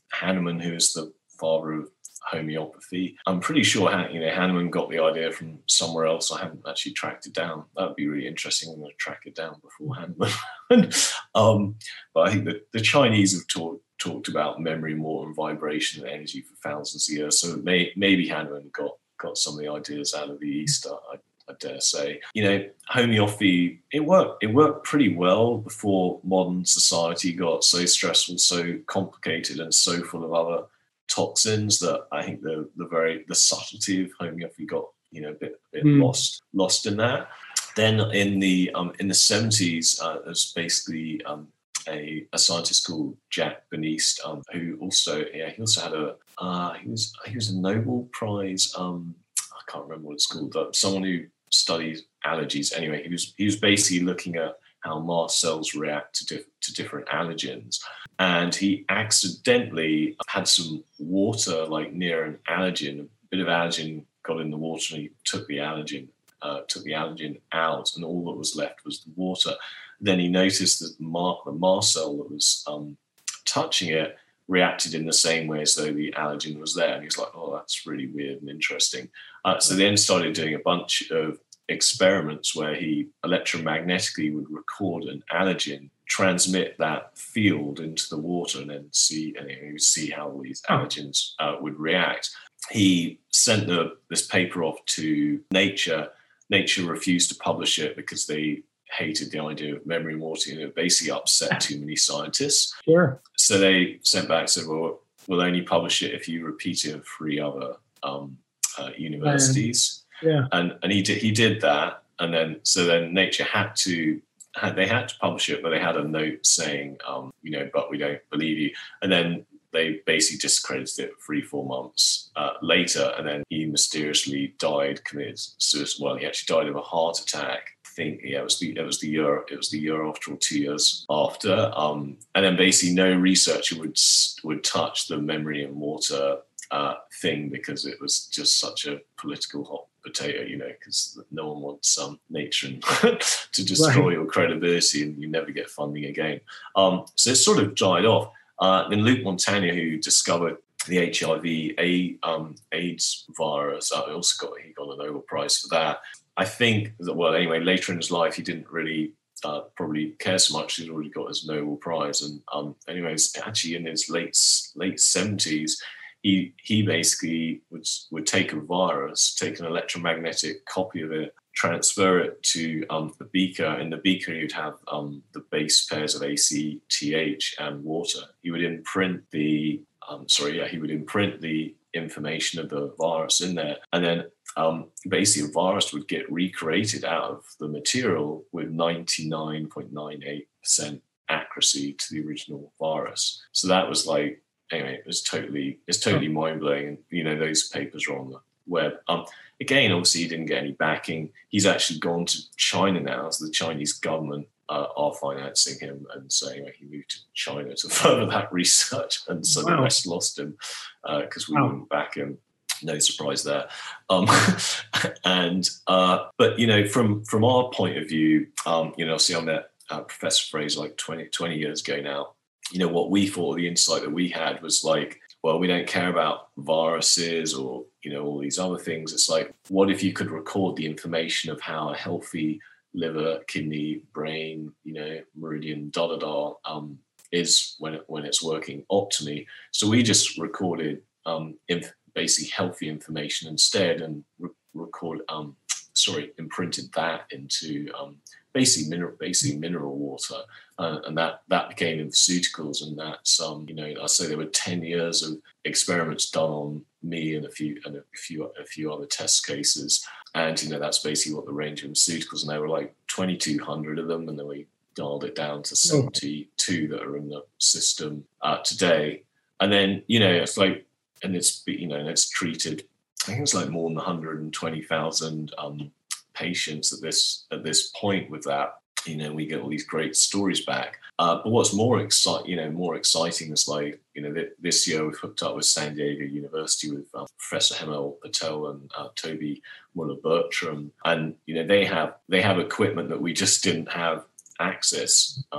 Hahnemann, who is the father of homeopathy. I'm pretty sure you know Hahnemann got the idea from somewhere else. I haven't actually tracked it down. That would be really interesting. I'm going to track it down before Hahnemann. um, but I think that the Chinese have talked talked about memory, mortar, and vibration and energy for thousands of years. So may, maybe Hahnemann got got some of the ideas out of the East. I, I dare say. You know, homeopathy, it worked. It worked pretty well before modern society got so stressful, so complicated, and so full of other toxins that I think the the very the subtlety of homeopathy got you know a bit, a bit mm. lost lost in that. Then in the um, in the seventies, uh, there's basically um, a, a scientist called Jack Beneste, um, who also yeah he also had a uh, he was he was a Nobel Prize. Um, I can't remember what it's called. But someone who studies allergies. Anyway, he was he was basically looking at how mast cells react to diff- to different allergens, and he accidentally had some water like near an allergen. A bit of allergen got in the water, and he took the allergen uh, took the allergen out, and all that was left was the water. Then he noticed that the, mar- the mast cell that was um, touching it reacted in the same way as though the allergen was there. And he was like, oh, that's really weird and interesting. Uh, so then started doing a bunch of experiments where he electromagnetically would record an allergen, transmit that field into the water, and then see and he would see how these allergens uh, would react. He sent the, this paper off to Nature. Nature refused to publish it because they hated the idea of memory mortar, and it basically upset too many scientists. Sure. So they sent back, said, well, we'll only publish it if you repeat it in three other um, uh, universities. Um, yeah. And and he did he did that, and then so then Nature had to had they had to publish it, but they had a note saying, um, you know, but we don't believe you. And then they basically discredited it three, four months uh, later, and then he mysteriously died, committed suicide. Well, he actually died of a heart attack. I think yeah, it was the it was the year it was the year after or two years after, um, and then basically no researcher would would touch the memory and mortar uh, thing because it was just such a political hot potato, you know, because no one wants some um, Nature and to destroy right. your credibility, and you never get funding again. Um, so it sort of died off. Uh, then Luc Montagnier, who discovered the H I V A, um, AIDS virus, uh, also got he got a Nobel Prize for that. I think that, well, anyway, later in his life, he didn't really uh, probably care so much. He'd already got his Nobel Prize. And um, anyways, actually in his late late seventies, he he basically would, would take a virus, take an electromagnetic copy of it, transfer it to um, the beaker. In the beaker, you'd have um, the base pairs of A C T H and water. He would imprint the, um, sorry, yeah, he would imprint the information of the virus in there. And then um, basically a virus would get recreated out of the material with ninety-nine point nine eight percent accuracy to the original virus. So that was like, anyway, it was totally, it's totally mind blowing. And, you know, those papers are on the web. Um, again, obviously he didn't get any backing. He's actually gone to China now. So the Chinese government uh, are financing him. And so anyway, he moved to China to further that research. And so wow. the West lost him because uh, we wow. wouldn't back him. No surprise there. Um, and, uh, but, you know, from, from our point of view, um, you know, see, I met uh, Professor Fraser like twenty, twenty years ago now. You know, what we thought, the insight that we had was like, well, we don't care about viruses or, you know, all these other things. It's like, what if you could record the information of how a healthy liver, kidney, brain, you know, meridian, da da da, um, is when it, when it's working optimally. So we just recorded um, inf- basically healthy information instead, and re- record, um, sorry, imprinted that into um, basically mineral, basically mineral water, uh, and that that became Infoceuticals, and that's um, you know, I say there were ten years of experiments done on me and a few and a few a few other test cases, and you know that's basically what the range of Infoceuticals, and there were like twenty-two hundred of them, and then we dialed it down to seventy-two that are in the system uh, today, and then you know it's like. And it's, you know, and it's treated, I think it's like more than one hundred twenty thousand um, patients at this at this point with that. You know, we get all these great stories back. Uh, but what's more exciting, you know, more exciting is like, you know, th- this year we've hooked up with San Diego University with uh, Professor Hemel Patel and uh, Toby Muller-Bertram, and you know they have they have equipment that we just didn't have access um,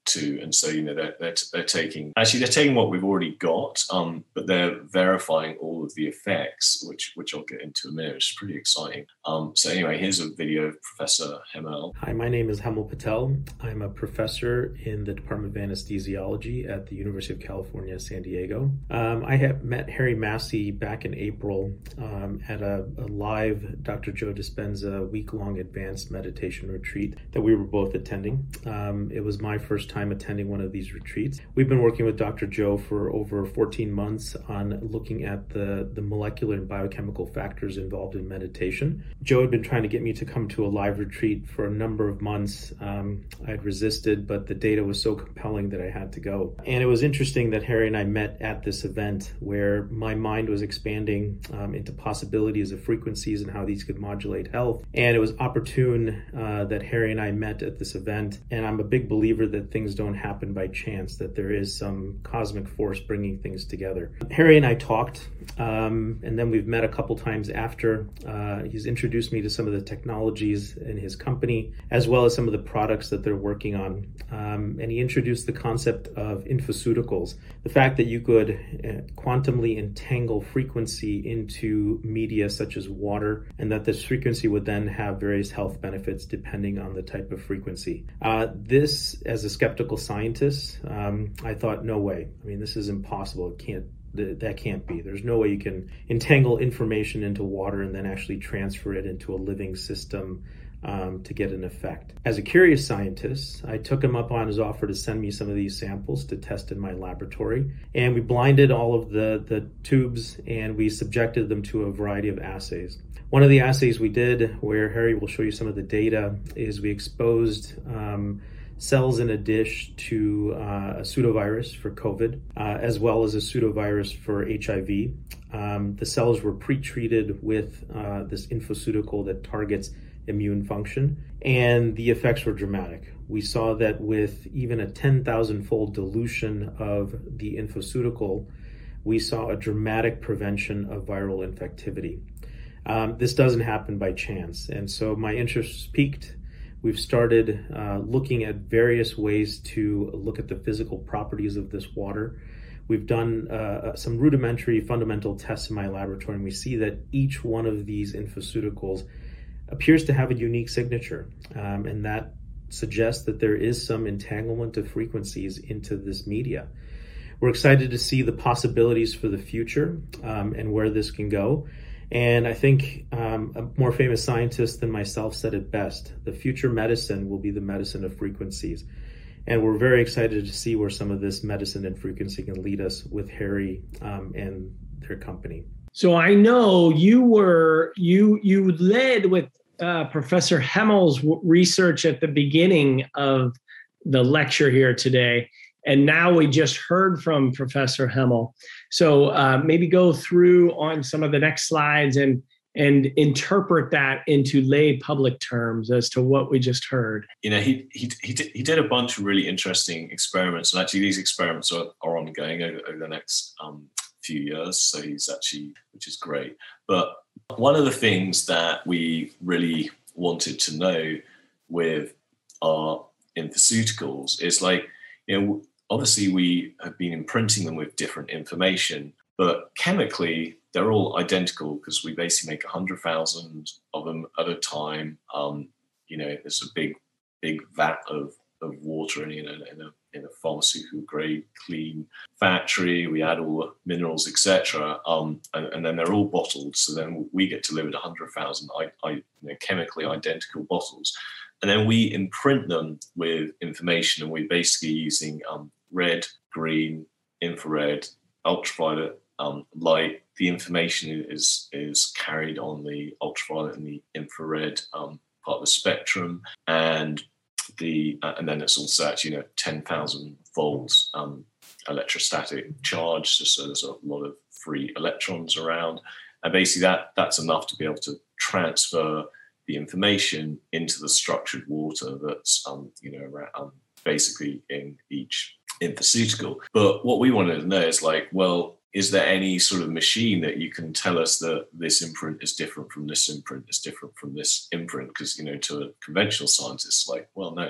too. And so, you know, they're, they're, they're taking, actually they're taking what we've already got, um, but they're verifying all of the effects, which which I'll get into in a minute, which is pretty exciting. Um, so anyway, here's a video of Professor Hemel. Hi, my name is Hemel Patel. I'm a professor in the Department of Anesthesiology at the University of California, San Diego. Um, I had met Harry Massey back in April um, at a, a live Doctor Joe Dispenza week-long advanced meditation retreat that we were both attending. Um, it was my first time attending one of these retreats. We've been working with Doctor Joe for over fourteen months on looking at the, the molecular and biochemical factors involved in meditation. Joe had been trying to get me to come to a live retreat for a number of months. Um, I'd resisted, but the data was so compelling that I had to go. And it was interesting that Harry and I met at this event where my mind was expanding um, into possibilities of frequencies and how these could modulate health. And it was opportune uh, that Harry and I met at this event. And I'm a big believer that things don't happen by chance, that there is some cosmic force bringing things together. Harry and I talked, um, and then we've met a couple times after. Uh, he's introduced me to some of the technologies in his company, as well as some of the products that they're working on. Um, and he introduced the concept of infoceuticals, the fact that you could uh, quantumly entangle frequency into media such as water, and that this frequency would then have various health benefits depending on the type of frequency. Uh, this, as a skeptical scientist, um, I thought, no way. I mean, this is impossible. It can't That can't be. There's no way you can entangle information into water and then actually transfer it into a living system um, to get an effect. As a curious scientist, I took him up on his offer to send me some of these samples to test in my laboratory. And we blinded all of the, the tubes and we subjected them to a variety of assays. One of the assays we did, where Harry will show you some of the data, is we exposed um, cells in a dish to uh, a pseudovirus for COVID, uh, as well as a pseudovirus for H I V. Um, the cells were pre-treated with uh, this infoceutical that targets immune function, and the effects were dramatic. We saw that with even a ten thousand fold dilution of the infoceutical, we saw a dramatic prevention of viral infectivity. Um, this doesn't happen by chance, and so my interest peaked. We've started uh, looking at various ways to look at the physical properties of this water. We've done uh, some rudimentary fundamental tests in my laboratory, and we see that each one of these infoceuticals appears to have a unique signature, um, and that suggests that there is some entanglement of frequencies into this media. We're excited to see the possibilities for the future um, and where this can go. And I think um, a more famous scientist than myself said it best: the future medicine will be the medicine of frequencies. And we're very excited to see where some of this medicine and frequency can lead us with Harry um, and their company. So I know you were, you you led with uh, Professor Hemel's w- research at the beginning of the lecture here today. And now we just heard from Professor Hemel. So uh, maybe go through on some of the next slides and and interpret that into lay public terms as to what we just heard. You know, he he he did, he did a bunch of really interesting experiments, and actually these experiments are, are ongoing over, over the next um, few years. So he's actually, which is great. But one of the things that we really wanted to know with our infoceuticals is, like, you know, obviously we have been imprinting them with different information, but chemically they're all identical because we basically make one hundred thousand of them at a time. Um, you know, there's a big, big vat of, of water in, in, a, in, a, in a pharmaceutical grade clean factory. We add all the minerals, et cetera, um, and, and then they're all bottled. So then we get delivered one hundred thousand I, I, you know, chemically identical bottles. And then we imprint them with information, and we're basically using um, red, green, infrared, ultraviolet um, light. The information is is carried on the ultraviolet and the infrared um, part of the spectrum, and the uh, and then it's also at, you know, ten thousand volts um, electrostatic charge, so there's a lot of free electrons around, and basically that that's enough to be able to transfer the information into the structured water that's um, you know around, um, basically in each infoceutical. But what we wanted to know is, like, well, is there any sort of machine that you can tell us that this imprint is different from this imprint, is different from this imprint? Because, you know, to a conventional scientist, like, well, no, there,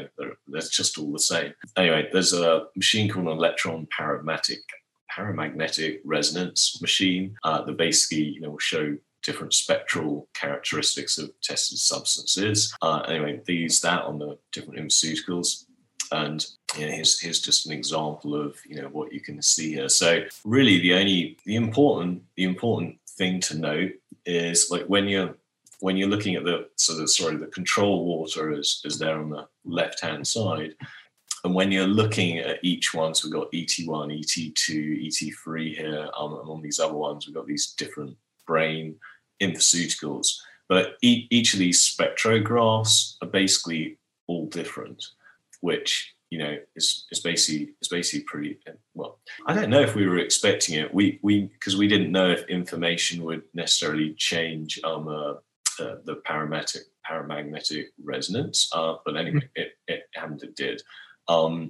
they're just all the same. Anyway, there's a machine called an electron paramagnetic paramagnetic resonance machine uh, that basically, you know, will show different spectral characteristics of tested substances. Uh, anyway, they use that on the different pharmaceuticals. And you know, here's here's just an example of, you know, what you can see here. So really, the only the important the important thing to note is, like, when you're when you're looking at the so the sorry the control water is is there on the left hand side, and when you're looking at each one, so we've got E T one, E T two, E T three here, um, and on these other ones we've got these different brain pharmaceuticals. But e- each of these spectrographs are basically all different, which, you know, is is basically is basically pretty well. I don't know if we were expecting it. We we because we didn't know if information would necessarily change um uh, uh, the paramagnetic paramagnetic resonance. Uh, but anyway, it it happened. It did. Um,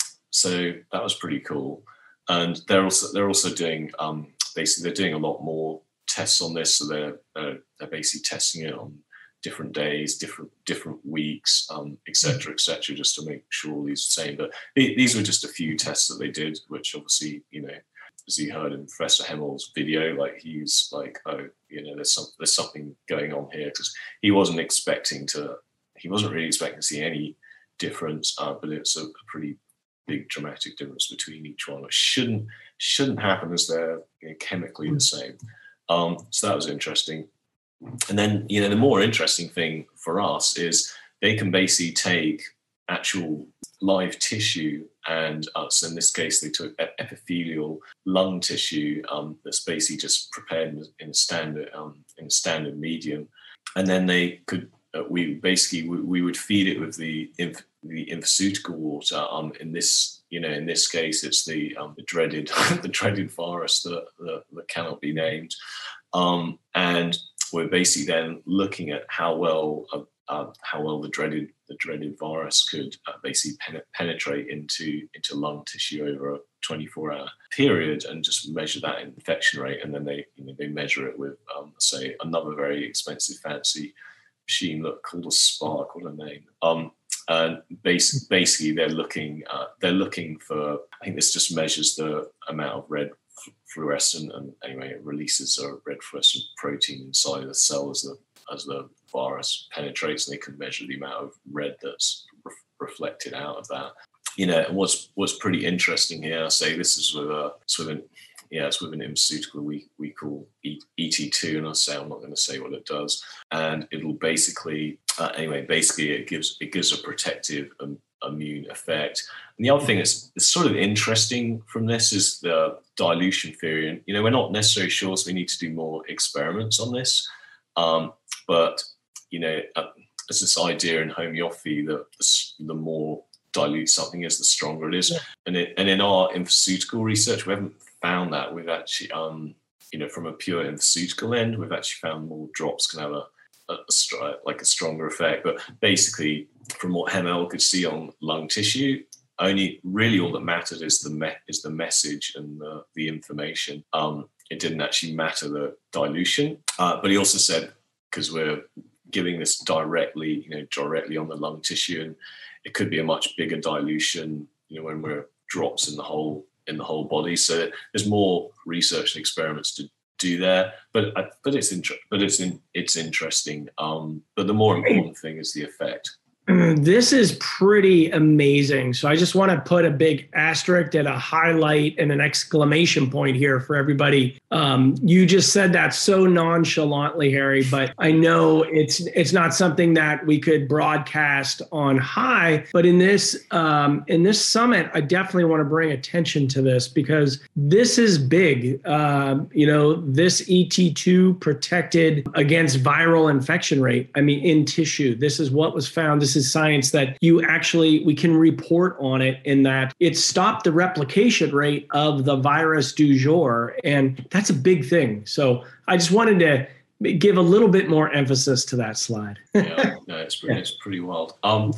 so that was pretty cool. And they're also they're also doing um basically they're doing a lot more tests on this. So they're uh, they're basically testing it on different days, different different weeks, um, et cetera, et cetera, just to make sure all these are the same. But these were just a few tests that they did, which obviously, you know, as you heard in Professor Hemmel's video, like, he's like, oh, you know, there's some there's something going on here, because he wasn't expecting to, he wasn't really expecting to see any difference, uh, but it's a, a pretty big dramatic difference between each one, which shouldn't shouldn't happen, as they're, you know, chemically the same. Um, so that was interesting. And then, you know, the more interesting thing for us is they can basically take actual live tissue, and uh, so in this case, they took epithelial lung tissue um, that's basically just prepared in a standard um, in a standard medium, and then they could uh, we basically we, we would feed it with the inf- the pharmaceutical water. Um, in this, you know, in this case, it's the um, the dreaded the dreaded virus that, that that cannot be named, um, and we're basically then looking at how well uh, uh, how well the dreaded the dreaded virus could uh, basically pen- penetrate into into lung tissue over a twenty-four hour period, and just measure that infection rate. And then they, you know, they measure it with um, say another very expensive fancy machine that called a Spark, what a name. Um, and bas- basically they're looking uh, they're looking for, I think this just measures the amount of red fluorescent, and anyway, it releases a red fluorescent protein inside the cell as the as the virus penetrates, and they can measure the amount of red that's re- reflected out of that. You know, and what's what's pretty interesting here, I say this is with a sort of an, yeah, it's with an pharmaceutical we we call E T two, and I say I'm not going to say what it does, and it'll basically uh, anyway, basically it gives it gives a protective um, immune effect. And the other thing that's, that's sort of interesting from this is the dilution theory. And, you know, we're not necessarily sure, so we need to do more experiments on this. Um, but, you know, uh, there's this idea in homeopathy that the, the more dilute something is, the stronger it is. Yeah. And, it, and in our pharmaceutical research, we haven't found that. We've actually, um, you know, from a pure pharmaceutical end, we've actually found more drops can have a, a, a like a stronger effect. But basically, from what Hemmel could see on lung tissue, only really all that mattered is the me- is the message and the, the information. Um, it didn't actually matter the dilution. Uh, but he also said, because we're giving this directly, you know, directly on the lung tissue, and it could be a much bigger dilution, you know, when we're drops in the whole in the whole body. So there's more research and experiments to do there. But uh, but it's inter- but it's in, it's interesting. Um, but the more important thing is the effect. This is pretty amazing. So I just want to put a big asterisk and a highlight and an exclamation point here for everybody. Um, you just said that so nonchalantly, Harry, but I know it's it's not something that we could broadcast on high. But in this um, in this summit, I definitely want to bring attention to this, because this is big. Um, you know, this E T two protected against viral infection rate. I mean, in tissue. This is what was found. This is science that you actually, we can report on it, in that it stopped the replication rate of the virus du jour. And that's a big thing. So I just wanted to give a little bit more emphasis to that slide. Yeah, no, it's pretty, yeah. it's pretty wild. Um,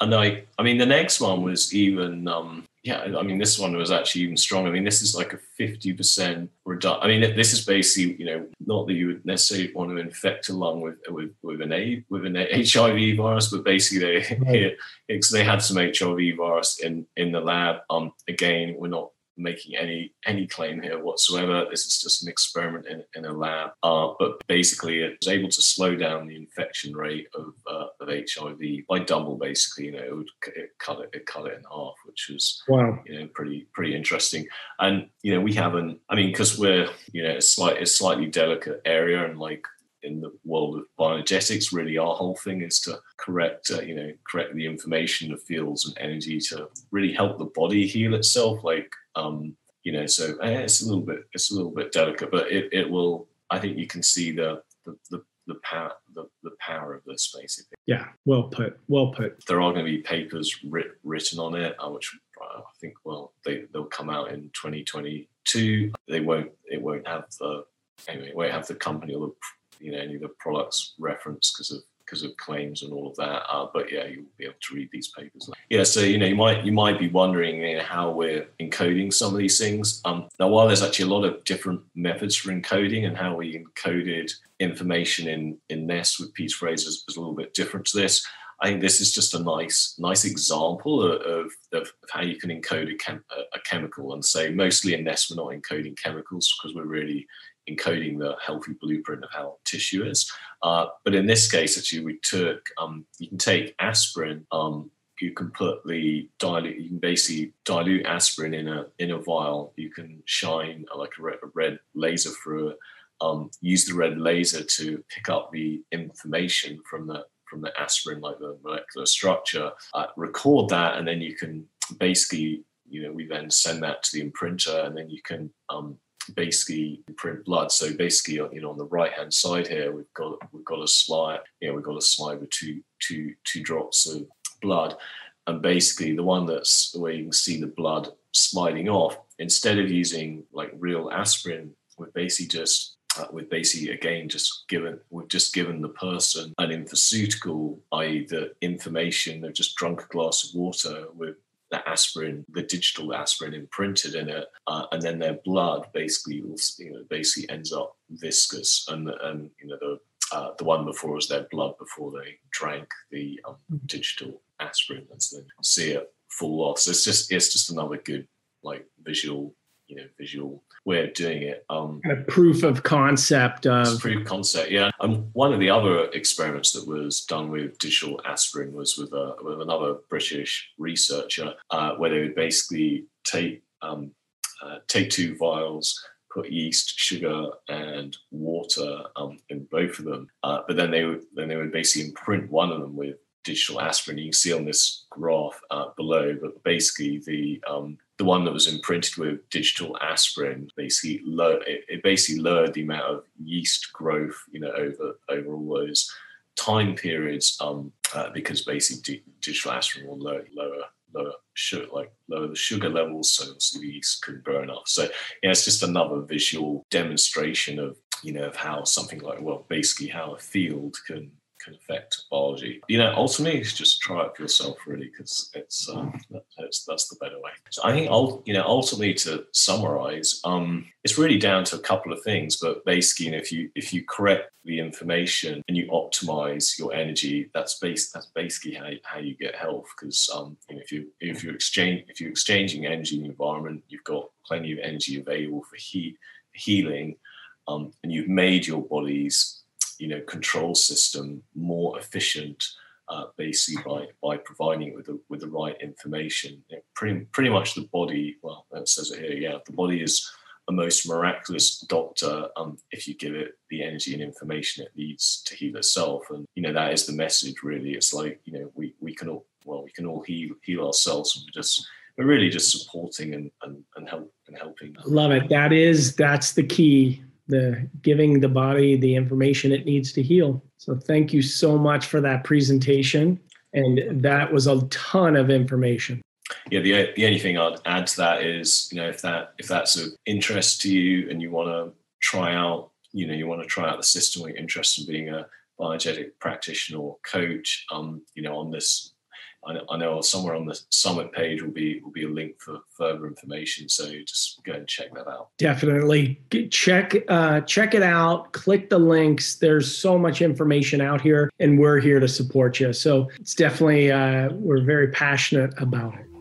And I, I mean, the next one was even, um, yeah, I mean, this one was actually even stronger. I mean, this is like a fifty percent reduction. I mean, this is basically, you know, not that you would necessarily want to infect a lung with with, with an A with an H I V virus, but basically they right. it, they had some H I V virus in in the lab. Um, again, we're not making any any claim here whatsoever. This is just an experiment in, in a lab. Uh, but basically, it was able to slow down the infection rate of uh, of H I V by double. Basically, you know, it would it cut it it cut it in half, which was wow, you know, pretty pretty interesting. And you know, we haven't. I mean, because we're you know, it's slight it's slightly delicate area, and like in the world of bioenergetics, really our whole thing is to correct, uh, you know, correct the information of fields and energy to really help the body heal itself. Like, um, you know, so eh, it's a little bit, it's a little bit delicate, but it, it will. I think you can see the the the, the power the, the power of this basically. Yeah, well put, well put. There are going to be papers writ, written on it, uh, which I think, well, they they'll come out in twenty twenty-two. They won't. It won't have the anyway. It won't have the company or the you know, any of the products reference because of because of claims and all of that. Uh, but yeah, you'll be able to read these papers. Yeah, so you know, you might you might be wondering you know, how we're encoding some of these things. Um, now, while there's actually a lot of different methods for encoding, and how we encoded information in in Nest with Peter Fraser is, is a little bit different to this. I think this is just a nice nice example of, of, of how you can encode a, chem, a, a chemical. And say mostly in Nest we're not encoding chemicals because we're really encoding the healthy blueprint of how tissue is. Uh, but in this case, actually, we took, um, you can take aspirin, um, you can put the dilute, you can basically dilute aspirin in a in a vial. You can shine uh, like a red, a red laser through it, um, use the red laser to pick up the information from the from the aspirin, like the molecular structure, uh, record that, and then you can basically, you know, we then send that to the imprinter, and then you can um, basically print blood. So basically, you know, on the right hand side here, we've got we've got a slide. You know, we've got a slide with two two two drops of blood, and basically the one that's where you can see the blood sliding off. Instead of using like real aspirin, we've basically just uh, we've basically again just given we've just given the person an infoceutical, that is, the information. They've just drunk a glass of water with the aspirin, the digital aspirin imprinted in it, uh, and then their blood basically, you know, basically ends up viscous, and and you know the uh, the one before was their blood before they drank the um, digital aspirin, and so then see it fall off. So it's just it's just another good like visual, you know, visual way of doing it. Um, a proof of concept of proof of concept, yeah. And one of the other experiments that was done with digital aspirin was with a with another British researcher, uh, where they would basically take um, uh, take two vials, put yeast, sugar, and water um, in both of them, uh, but then they would then they would basically imprint one of them with digital aspirin. You can see on this graph uh, below, but basically the um, the one that was imprinted with digital aspirin basically low, it, it basically lowered the amount of yeast growth, you know, over over all those time periods, um, uh, because basically di- digital aspirin will lower lower lower sugar, like lower the sugar levels, so obviously the yeast couldn't grow enough. So yeah, it's just another visual demonstration of you know of how something like well, basically how a field can. can affect biology. You know, ultimately, it's just try it for yourself, really, because it's, um, that's that's the better way. So I think, you know, ultimately, to summarize, um, it's really down to a couple of things. But basically, you know, if you if you correct the information and you optimize your energy, that's base that's basically how how you get health. Because um, you know, if you if you exchange if you're exchanging energy in the environment, you've got plenty of energy available for heat healing, um, and you've made your body's you know, control system more efficient, uh, basically by by providing it with the with the right information. You know, pretty pretty much the body. Well, it says it here. Yeah, the body is a most miraculous doctor. Um, if you give it the energy and information it needs to heal itself, and you know that is the message. Really, it's like you know we we can all well we can all heal heal ourselves. And we're just we're really just supporting and and and help and helping. Love it. That is that's the key. The giving the body the information it needs to heal. So thank you so much for that presentation. And that was a ton of information. Yeah, the the only thing I'd add to that is, you know, if that if that's of interest to you and you want to try out, you know, you want to try out the system, or you're interested in being a bioenergetic practitioner or coach, um, you know, on this I know, I know somewhere on the summit page will be will be a link for further information. So just go and check that out. Definitely check uh, check it out. Click the links. There's so much information out here, and we're here to support you. So it's definitely uh, we're very passionate about it.